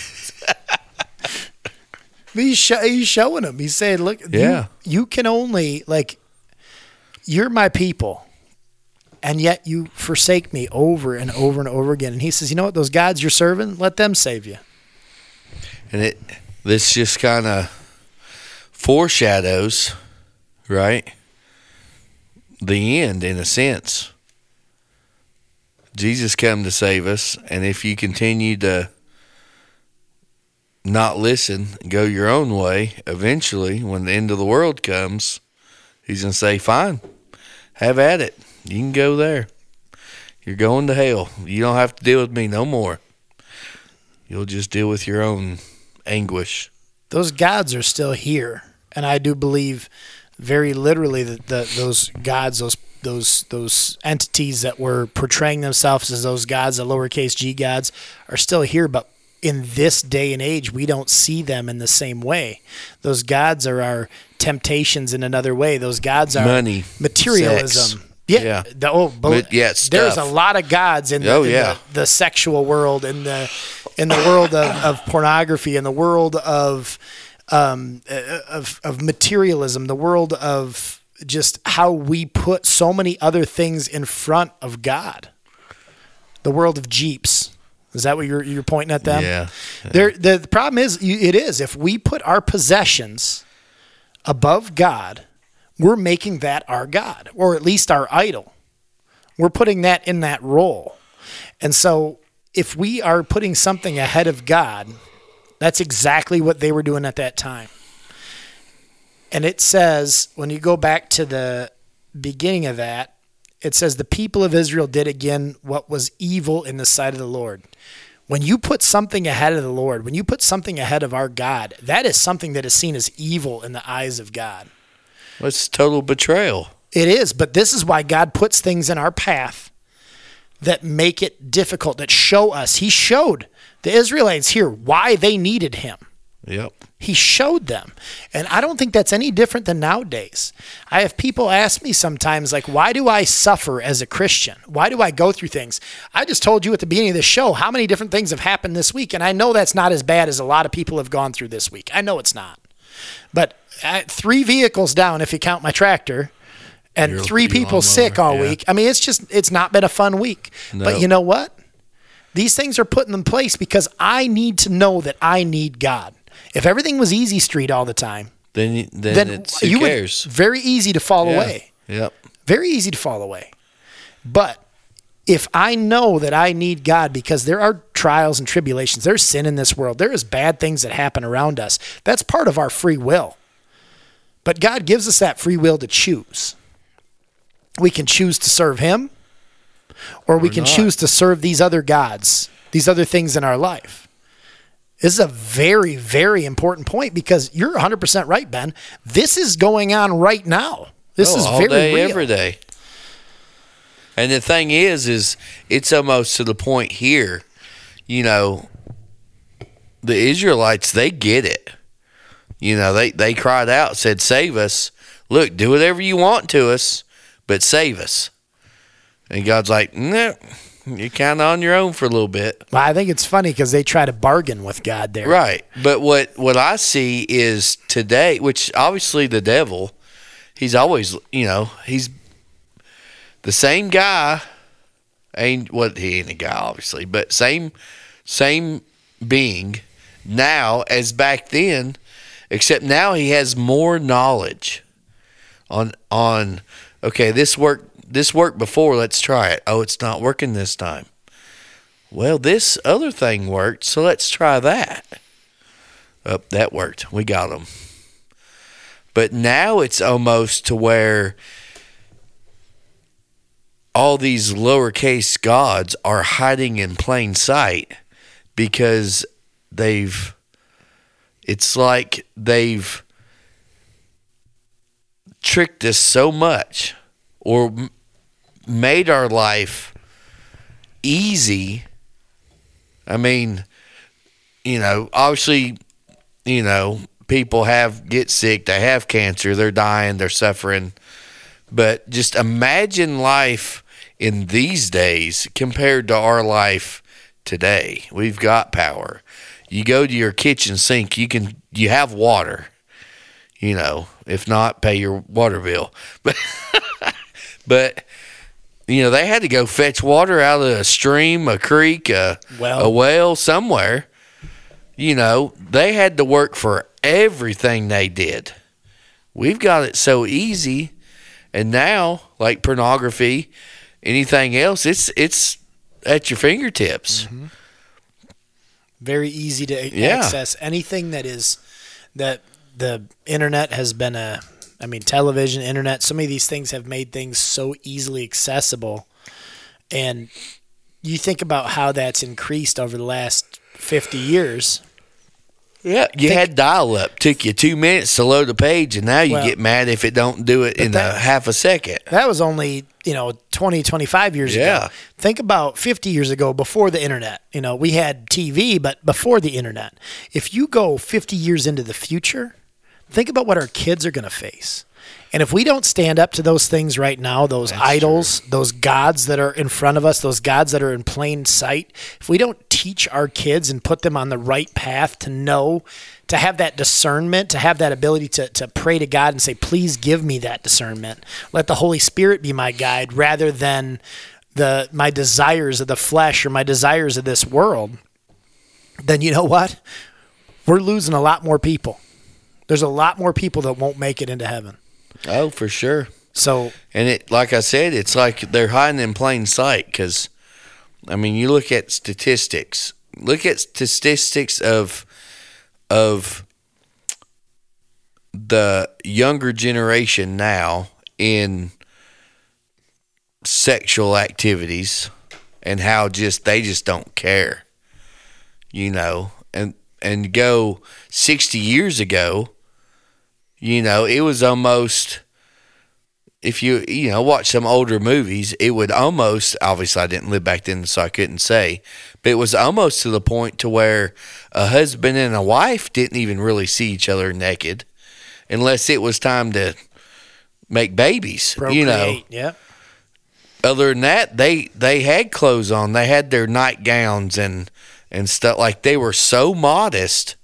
he's, show, he's showing them. He's saying, "Look, yeah. you, you can only, like, you're my people, and yet you forsake me over and over and over again." And he says, "You know what? Those gods you're serving, let them save you." And it this just kind of foreshadows, right, the end in a sense. Jesus come to save us, and if you continue to not listen, go your own way, eventually, when the end of the world comes, he's going to say, "Fine, have at it. You can go there. You're going to hell. You don't have to deal with me no more. You'll just deal with your own anguish." Those gods are still here, and I do believe very literally that the, those gods, those those those entities that were portraying themselves as those gods, the lowercase g gods, are still here, but in this day and age, we don't see them in the same way. Those gods are our temptations in another way. Those gods are money, materialism. sex. Yeah. yeah. The, oh, but, yeah, there's a lot of gods in, the, oh, in yeah. the, the sexual world, in the in the world of, of pornography, in the world of um of of materialism, the world of just how we put so many other things in front of God. The world of Jeeps. Is that what you're you're pointing at them? Yeah. yeah. There the, the problem is it is if we put our possessions above God, we're making that our God, or at least our idol. We're putting that in that role. And so if we are putting something ahead of God, that's exactly what they were doing at that time. And it says, when you go back to the beginning of that, it says the people of Israel did again what was evil in the sight of the Lord. When you put something ahead of the Lord, when you put something ahead of our God, that is something that is seen as evil in the eyes of God. Well, it's total betrayal. It is, but this is why God puts things in our path that make it difficult, that show us. He showed the Israelites here why they needed him. Yep. He showed them. And I don't think that's any different than nowadays. I have people ask me sometimes, like, why do I suffer as a Christian? Why do I go through things? I just told you at the beginning of the show how many different things have happened this week, and I know that's not as bad as a lot of people have gone through this week. I know it's not. But at three vehicles down, if you count my tractor, and Your- three your people lawnmower, sick all yeah. week. I mean, it's just, it's not been a fun week. No. But you know what? These things are put in place because I need to know that I need God. If everything was easy street all the time, Then, you- then, then it's, who you cares? would very easy to fall Yeah. away. Yep. Very easy to fall away. But if I know that I need God because there are trials and tribulations, there's sin in this world, there is bad things that happen around us, that's part of our free will. But God gives us that free will to choose. We can choose to serve him, or we can not. choose to serve these other gods, these other things in our life. This is a very, very important point because you're one hundred percent right, Ben. This is going on right now. This Oh, is all very day, real. every day. And the thing is, is it's almost to the point here, you know, the Israelites, they get it. You know, they, they cried out, said, save us. Look, do whatever you want to us, but save us. And God's like, no, you're kind of on your own for a little bit. Well, I think it's funny because they try to bargain with God there. Right. But what, what I see is today, which obviously the devil, he's always, you know, he's the same guy. Ain't what well, he ain't a guy, obviously, but same same being now as back then, except now he has more knowledge on on okay, this worked this worked before, let's try it. Oh, it's not working this time. Well, this other thing worked, so let's try that. Oh, that worked. We got him. But now it's almost to where all these lowercase gods are hiding in plain sight because they've, it's like they've tricked us so much or m- made our life easy. I mean, you know, obviously, you know, people have get sick, they have cancer, they're dying, they're suffering. But just imagine life in these days compared to our life today. We've got power. You go to your kitchen sink, you can you have water. You know, if not, pay your water bill. But but you know, they had to go fetch water out of a stream, a creek, a Well. a well somewhere. You know, they had to work for everything they did. We've got it so easy. And now, like pornography, anything else, it's it's at your fingertips. Mm-hmm. Very easy to Yeah. access anything that is that the internet has been a I mean television, internet, so many of these things have made things so easily accessible. And you think about how that's increased over the last fifty years. Yeah, you Think- had dial-up. Took you two minutes to load a page, and now you Well, get mad if it don't do it in that- a half a second. That was only, you know, twenty, twenty-five years Yeah. ago. Think about fifty years ago before the internet. You know, we had T V, but before the internet. If you go fifty years into the future, think about what our kids are going to face. And if we don't stand up to those things right now, those idols, those gods that are in front of us, those gods that are in plain sight, if we don't teach our kids and put them on the right path to know, to have that discernment, to have that ability to, to pray to God and say, please give me that discernment. Let the Holy Spirit be my guide rather than the my desires of the flesh or my desires of this world, then you know what? We're losing a lot more people. There's a lot more people that won't make it into heaven. Oh, for sure. So And it, like I said, it's like they're hiding in plain sight. Because, I mean, you look at statistics. Look at statistics of of the younger generation now in sexual activities and how just they just don't care, you know, and and go sixty years ago, you know, it was almost, if you you know watch some older movies, it would almost, obviously I didn't live back then so I couldn't say, but it was almost to the point to where a husband and a wife didn't even really see each other naked unless it was time to make babies, you know. procreate, yeah. Other than that, they they had clothes on. They had their nightgowns and and stuff. Like, they were so modest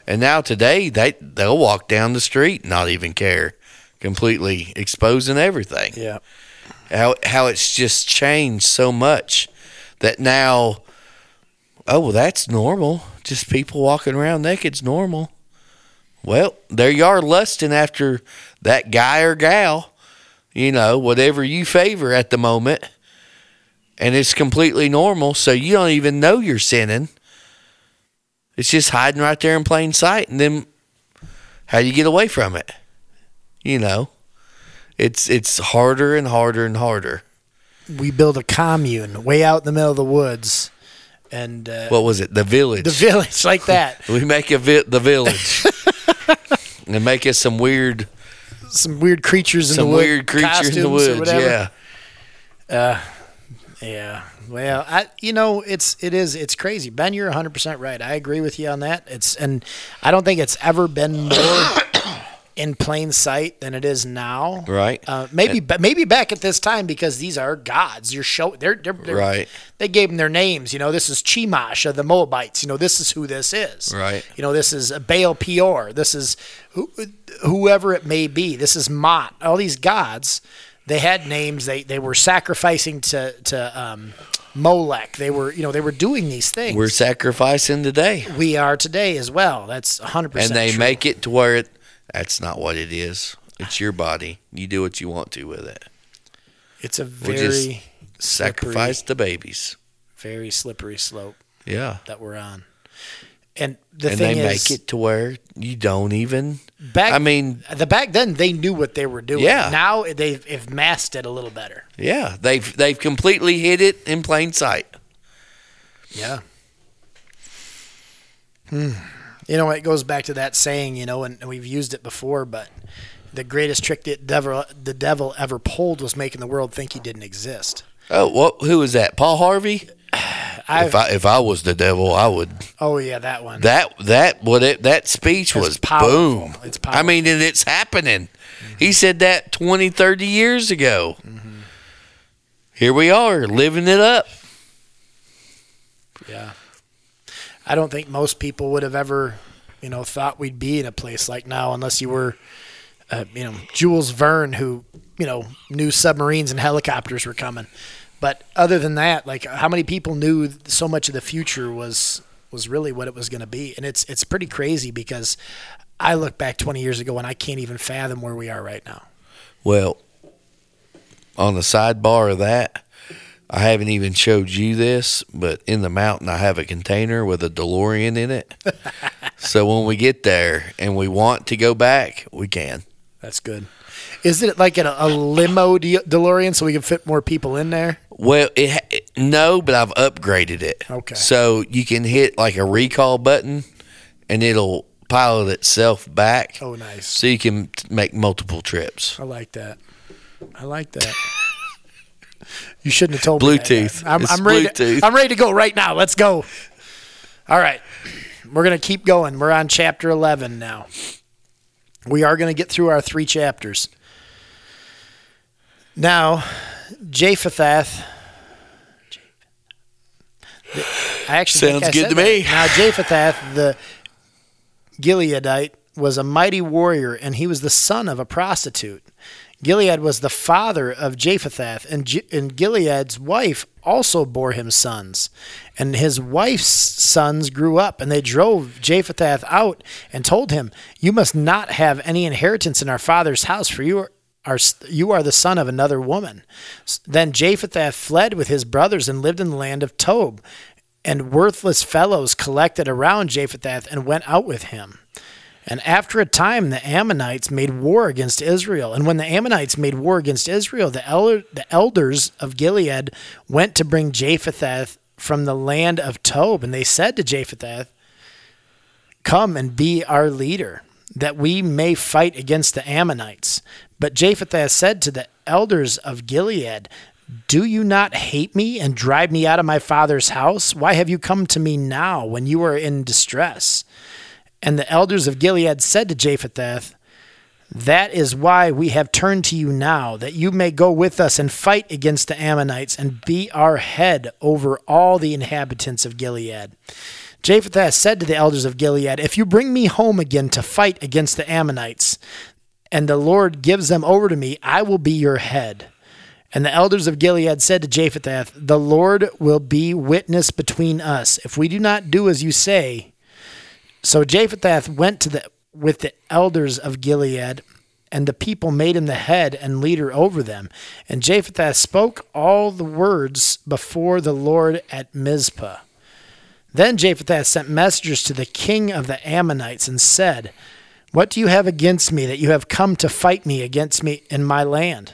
And now today, they, they'll walk down the street and not even care, completely exposing everything. Yeah. How, how it's just changed so much that now, oh, well, that's normal. Just people walking around naked's normal. Well, there you are lusting after that guy or gal, you know, whatever you favor at the moment. And it's completely normal, so you don't even know you're sinning. It's just hiding right there in plain sight. And then how do you get away from it? You know, it's it's harder and harder and harder. We build a commune way out in the middle of the woods. And uh, what was it? The village. The village, like that. We make a vi- the village. And make us some weird... Some weird creatures in some the woods. Some weird creatures in the woods, yeah. Uh, yeah. Well, I, you know, it's it is it's crazy. Ben, you're one hundred percent right. I agree with you on that. It's and I don't think it's ever been more in plain sight than it is now. Right. Uh, maybe and, maybe back at this time because these are gods. You're show they're, they're, they're right. They gave them their names. You know, this is Chemosh of the Moabites. You know, this is who this is. Right. You know, this is Baal Peor. This is who, whoever it may be. This is Mot. All these gods. They had names. They they were sacrificing to to um, Molech. They were you know they were doing these things. We're sacrificing today. We are today as well. That's one hundred percent. And they true. make it to where it. That's not what it is. It's your body. You do what you want to with it. It's a We'll very just sacrifice the babies. Very slippery slope. Yeah. That we're on. And the and thing they is, make it to where you don't even. Back, I mean, the back then they knew what they were doing. Yeah. Now they've, they've masked it a little better. Yeah, they've they've completely hid it in plain sight. Yeah. Hmm. You know, it goes back to that saying, you know, and we've used it before, but the greatest trick that devil, the devil ever pulled was making the world think he didn't exist. Oh, what? Who was that? Paul Harvey. I've, if I if I was the devil, I would. Oh yeah, that one. That that what it, that speech That's was powerful. boom. It's powerful. I mean, and it's happening. Mm-hmm. He said that twenty, thirty years ago. Mm-hmm. Here we are living it up. Yeah. I don't think most people would have ever, you know, thought we'd be in a place like now unless you were, uh, you know, Jules Verne, who, you know, knew submarines and helicopters were coming. But other than that, like, how many people knew so much of the future was was really what it was going to be? And it's it's pretty crazy because I look back twenty years ago and I can't even fathom where we are right now. Well, on the sidebar of that, I haven't even showed you this, but in the mountain I have a container with a DeLorean in it. So when we get there and we want to go back, we can. That's good. Is it like a, a limo De- DeLorean so we can fit more people in there? Well, it, it no, but I've upgraded it. Okay. So you can hit like a recall button, and it'll pilot itself back. Oh, nice. So you can t- make multiple trips. I like that. I like that. You shouldn't have told Bluetooth. me that. I'm, It's I'm ready. Bluetooth. To, I'm ready to go right now. Let's go. All right. We're going to keep going. We're on chapter eleven now. We are going to get through our three chapters. Now, Jephthah. I actually Sounds think I good said to that. me. Now, Jephthah, the Gileadite, was a mighty warrior, and he was the son of a prostitute. Gilead was the father of Jephthah, and, G- and Gilead's wife also bore him sons. And his wife's sons grew up, and they drove Jephthah out and told him, "You must not have any inheritance in our father's house, for you are, are you are the son of another woman." Then Jephthah fled with his brothers and lived in the land of Tob, and worthless fellows collected around Jephthah and went out with him. And after a time, the Ammonites made war against Israel. And when the Ammonites made war against Israel, the, elder, the elders of Gilead went to bring Jephthah from the land of Tob. And they said to Jephthah, "Come and be our leader, that we may fight against the Ammonites." But Jephthah said to the elders of Gilead, "Do you not hate me and drive me out of my father's house? Why have you come to me now when you are in distress?" And the elders of Gilead said to Jephthah, "That is why we have turned to you now, that you may go with us and fight against the Ammonites and be our head over all the inhabitants of Gilead." Jephthah said to the elders of Gilead, if you bring me home again to fight against the Ammonites, and the Lord gives them over to me, I will be your head. And the elders of Gilead said to Jephthah, the Lord will be witness between us, if we do not do as you say. So Jephthah went to the with the elders of Gilead, and the people made him the head and leader over them. And Jephthah spoke all the words before the Lord at Mizpah. Then Jephthah sent messengers to the king of the Ammonites and said, what do you have against me that you have come to fight me against me in my land?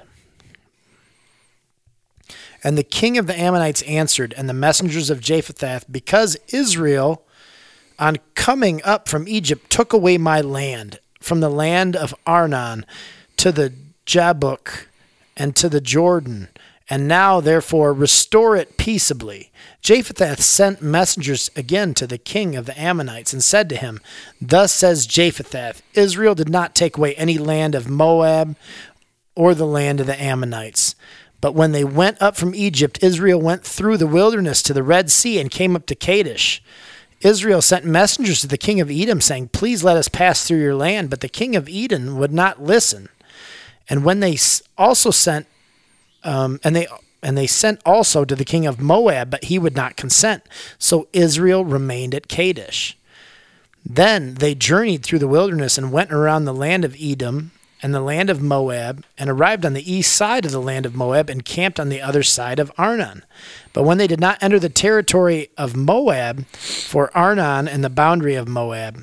And the king of the Ammonites answered, and the messengers of Jephthah, because Israel, on coming up from Egypt, took away my land, from the land of Arnon to the Jabbok and to the Jordan, and now, therefore, restore it peaceably. Jephthah sent messengers again to the king of the Ammonites and said to him, thus says Jephthah, Israel did not take away any land of Moab or the land of the Ammonites. But when they went up from Egypt, Israel went through the wilderness to the Red Sea and came up to Kadesh. Israel sent messengers to the king of Edom, saying, please let us pass through your land. But the king of Edom would not listen. And when they also sent Um, and they and they sent also to the king of Moab, but he would not consent. So Israel remained at Kadesh. Then they journeyed through the wilderness and went around the land of Edom and the land of Moab, and arrived on the east side of the land of Moab and camped on the other side of Arnon. But when they did not enter the territory of Moab, for Arnon and the boundary of Moab,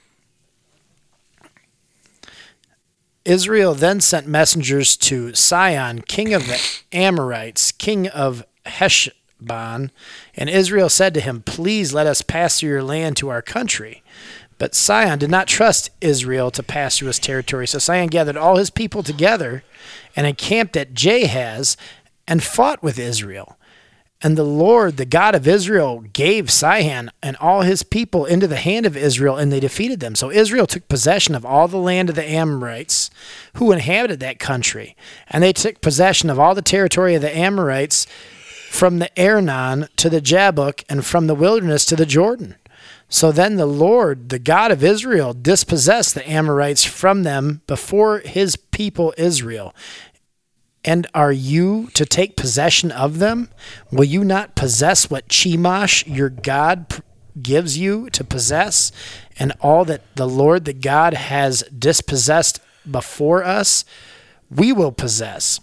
Israel then sent messengers to Sihon, king of the Amorites, king of Heshbon, and Israel said to him, please let us pass through your land to our country. But Sihon did not trust Israel to pass through his territory, so Sihon gathered all his people together and encamped at Jahaz and fought with Israel. And the Lord, the God of Israel, gave Sihon and all his people into the hand of Israel, and they defeated them. So Israel took possession of all the land of the Amorites who inhabited that country. And they took possession of all the territory of the Amorites from the Arnon to the Jabbok and from the wilderness to the Jordan. So then the Lord, the God of Israel, dispossessed the Amorites from them before his people Israel. And are you to take possession of them? Will you not possess what Chemosh, your God, gives you to possess, and all that the Lord, the God, has dispossessed before us? We will possess.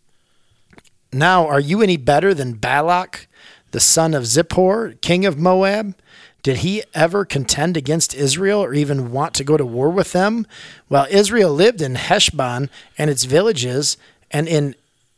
Now, are you any better than Balak, the son of Zippor, king of Moab? Did he ever contend against Israel or even want to go to war with them? While Israel lived in Heshbon and its villages, and in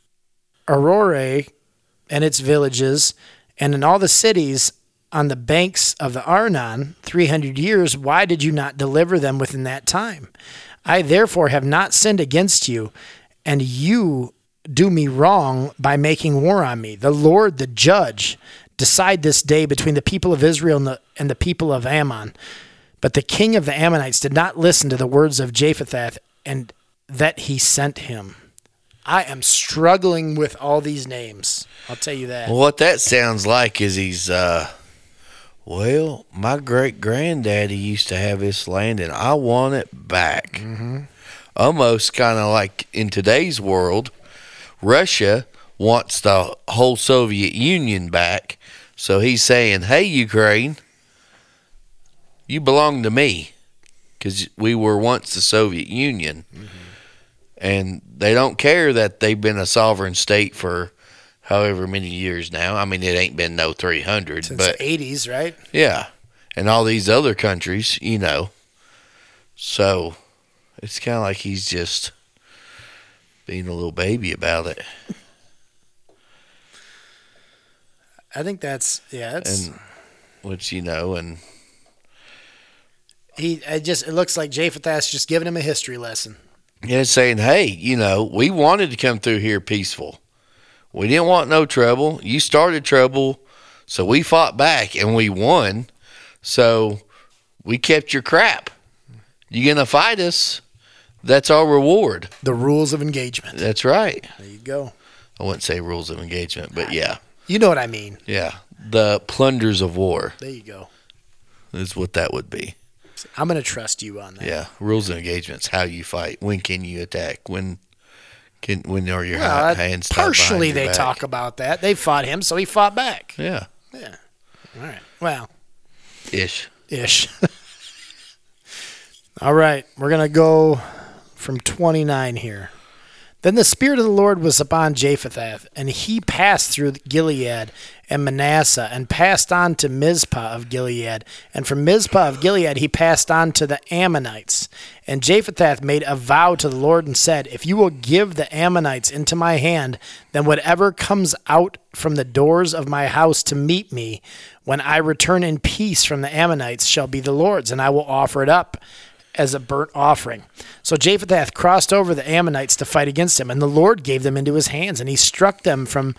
Aroer and its villages, and in all the cities on the banks of the Arnon, three hundred years, why did you not deliver them within that time? I therefore have not sinned against you, and you do me wrong by making war on me. The Lord, the judge, decide this day between the people of Israel and the, and the people of Ammon. But the king of the Ammonites did not listen to the words of Jephthah, and that he sent him. I am struggling with all these names. I'll tell you that. Well, what that sounds like is he's, uh, well, my great-granddaddy used to have this land, and I want it back. Mm-hmm. Almost kind of like in today's world, Russia wants the whole Soviet Union back. So he's saying, hey, Ukraine, you belong to me because we were once the Soviet Union. Mm-hmm. And they don't care that they've been a sovereign state for however many years now. I mean, it ain't been no three hundred. Since but the eighties, right? Yeah. And all these other countries, you know. So it's kind of like he's just being a little baby about it. I think that's, yeah. It's, and which, you know, and he, it just, it looks like Jephthah's just giving him a history lesson. Yeah, saying, hey, you know, we wanted to come through here peaceful. We didn't want no trouble. You started trouble, so we fought back and we won. So we kept your crap. You gonna fight us? That's our reward. The rules of engagement. That's right. There you go. I wouldn't say rules of engagement, but yeah. You know what I mean. Yeah. The plunders of war. There you go. is what that would be. I'm going to trust you on that. Yeah, rules of engagements, how you fight, when can you attack, when can when are your Well, hands tied partially behind your they back? talk about that. They fought him, so he fought back. Yeah, Yeah. All right. Well, ish. ish. All right. We're going to go from twenty-nine here. Then the Spirit of the Lord was upon Jephthah, and he passed through Gilead and Manasseh, and passed on to Mizpah of Gilead. And from Mizpah of Gilead he passed on to the Ammonites. And Jephthah made a vow to the Lord and said, if you will give the Ammonites into my hand, then whatever comes out from the doors of my house to meet me, when I return in peace from the Ammonites, shall be the Lord's, and I will offer it up as a burnt offering. So Jephthah crossed over the Ammonites to fight against him, and the Lord gave them into his hands, and he struck them from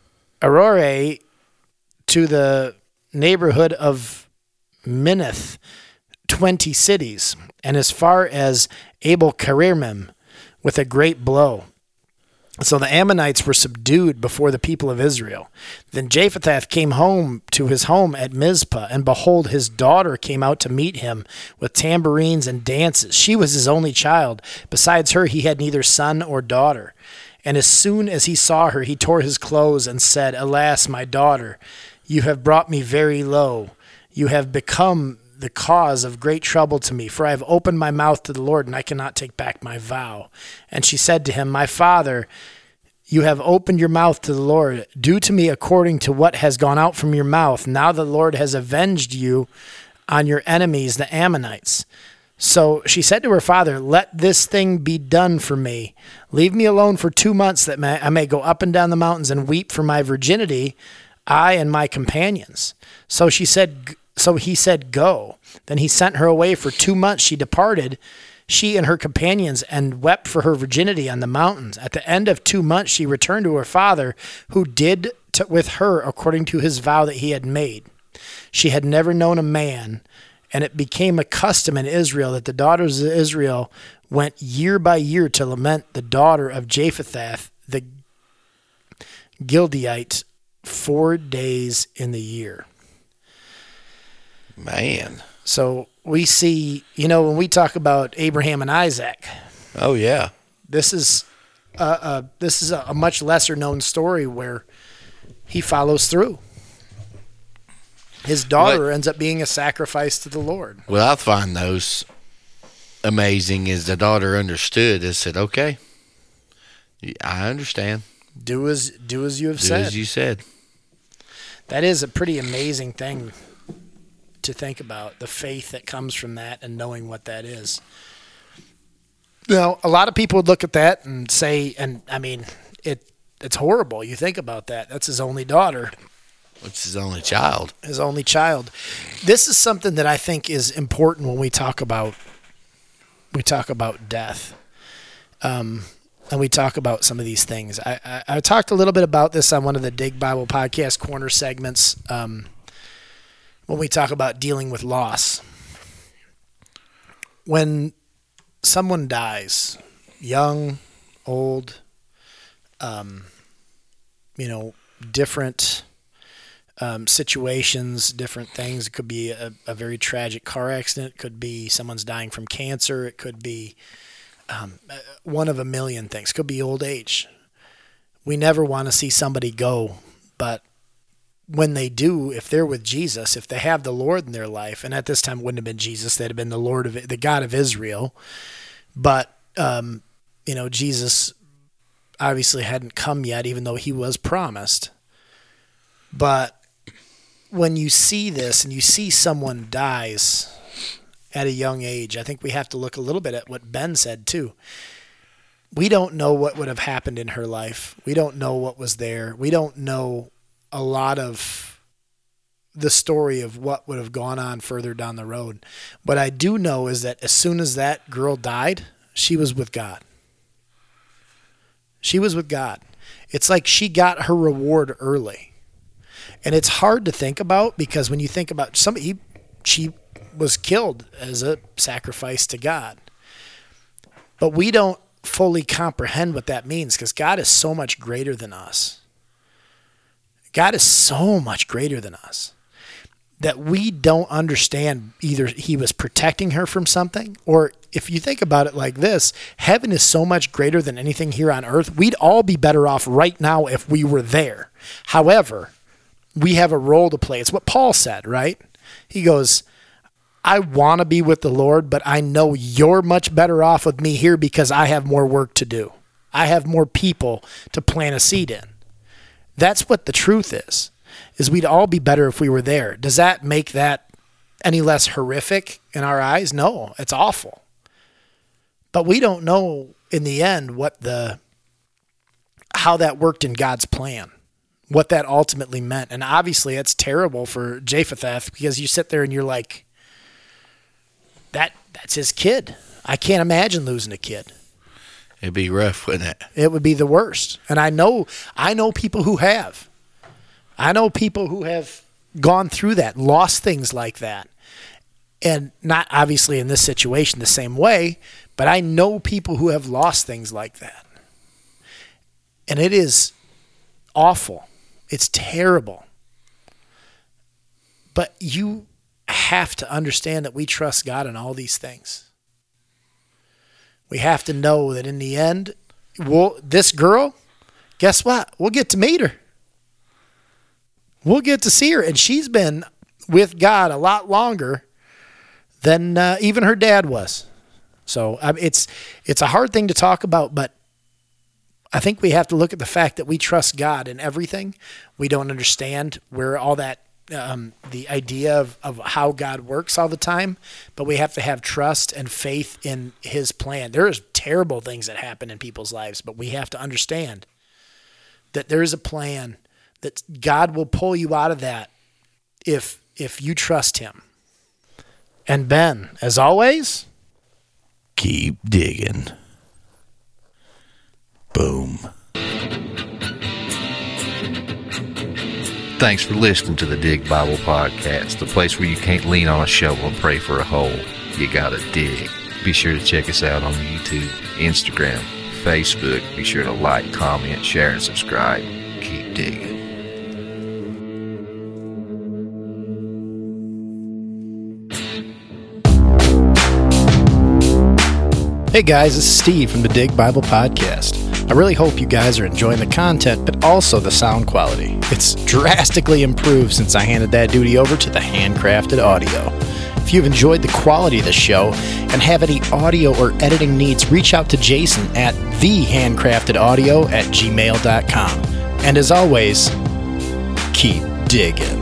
Aroer to the neighborhood of Minnith, twenty cities, and as far as Abel-Keramim with a great blow. So the Ammonites were subdued before the people of Israel. Then Jephthah came home to his home at Mizpah, and behold, his daughter came out to meet him with tambourines and dances. She was his only child. Besides her, he had neither son or daughter. And as soon as he saw her, he tore his clothes and said, alas, my daughter, you have brought me very low. You have become the cause of great trouble to me, for I have opened my mouth to the Lord, and I cannot take back my vow. And she said to him, my father, you have opened your mouth to the Lord. Do to me according to what has gone out from your mouth. Now the Lord has avenged you on your enemies, the Ammonites. So she said to her father, let this thing be done for me. Leave me alone for two months that I may go up and down the mountains and weep for my virginity, I and my companions. So she said, So he said, go. Then he sent her away for two months. She departed, she and her companions, and wept for her virginity on the mountains. At the end of two months, she returned to her father, who did to, with her according to his vow that he had made. She had never known a man, and it became a custom in Israel that the daughters of Israel went year by year to lament the daughter of Jephthah, the Gileadite, four days in the year. Man. So we see, you know, when we talk about Abraham and Isaac, Oh, yeah. this is a, a, this is a, a much lesser known story where he follows through. His daughter What- ends up being a sacrifice to the Lord. Well, I find those amazing is the daughter understood and said, okay, I understand. Do as do as you have Do said. as you said. That is a pretty amazing thing to think about, the faith that comes from that and knowing what that is. Now, a lot of people would look at that and say, and I mean, it it's horrible. You think about that. That's his only daughter, It's his only child. his only child. This is something that I think is important when we talk about we talk about death. Um, and we talk about some of these things. I, I, I talked a little bit about this on one of the Dig Bible Podcast Corner segments um, when we talk about dealing with loss. When someone dies, young, old, um, you know, different um, situations, different things. It could be a, a very tragic car accident. It could be someone's dying from cancer. It could be um, one of a million things. It could be old age. We never want to see somebody go, but when they do, if they're with Jesus, if they have the Lord in their life, and at this time it wouldn't have been Jesus, they'd have been the Lord of the God of Israel. But um, you know, Jesus obviously hadn't come yet, even though he was promised. But when you see this and you see someone dies at a young age, I think we have to look a little bit at what Ben said too. We don't know what would have happened in her life. We don't know what was there. We don't know a lot of the story of what would have gone on further down the road. What I do know is that as soon as that girl died, she was with God. She was with God. It's like she got her reward early. And it's hard to think about because when you think about somebody, she was killed as a sacrifice to God. But we don't fully comprehend what that means because God is so much greater than us. God is so much greater than us that we don't understand either he was protecting her from something, or if you think about it like this, heaven is so much greater than anything here on earth. We'd all be better off right now if we were there. However, we have a role to play. It's what Paul said, right? He goes, I want to be with the Lord, but I know you're much better off with me here because I have more work to do. I have more people to plant a seed in. That's what the truth is. Is we'd all be better if we were there. Does that make that any less horrific in our eyes? No, it's awful. But we don't know in the end what the how that worked in God's plan, what that ultimately meant. And obviously it's terrible for Jephthah because you sit there and you're like, that that's his kid. I can't imagine losing a kid. It'd be rough, wouldn't it? It would be the worst. And I know I know people who have. I know people who have gone through that, lost things like that. And not obviously in this situation the same way, but I know people who have lost things like that. And it is awful. It's terrible. But you have to understand that we trust God in all these things. We have to know that in the end, we'll, this girl, guess what? We'll get to meet her. We'll get to see her, and she's been with God a lot longer than uh, even her dad was. So um, it's it's a hard thing to talk about, but I think we have to look at the fact that we trust God in everything. We don't understand where all that, um, the idea of, of how God works all the time, but we have to have trust and faith in his plan. There is terrible things that happen in people's lives, but we have to understand that there is a plan, that God will pull you out of that if if you trust him. And Ben, as always, keep digging. Boom. Thanks for listening to the Dig Bible Podcast, the place where you can't lean on a shovel and pray for a hole. You gotta dig. Be sure to check us out on YouTube, Instagram, Facebook. Be sure to like, comment, share, and subscribe. Keep digging. Hey guys, this is Steve from the Dig Bible Podcast. I really hope you guys are enjoying the content, but also the sound quality. It's drastically improved since I handed that duty over to the Handcrafted Audio. If you've enjoyed the quality of the show and have any audio or editing needs, reach out to Jason at the handcrafted audio at gmail dot com. And as always, keep digging.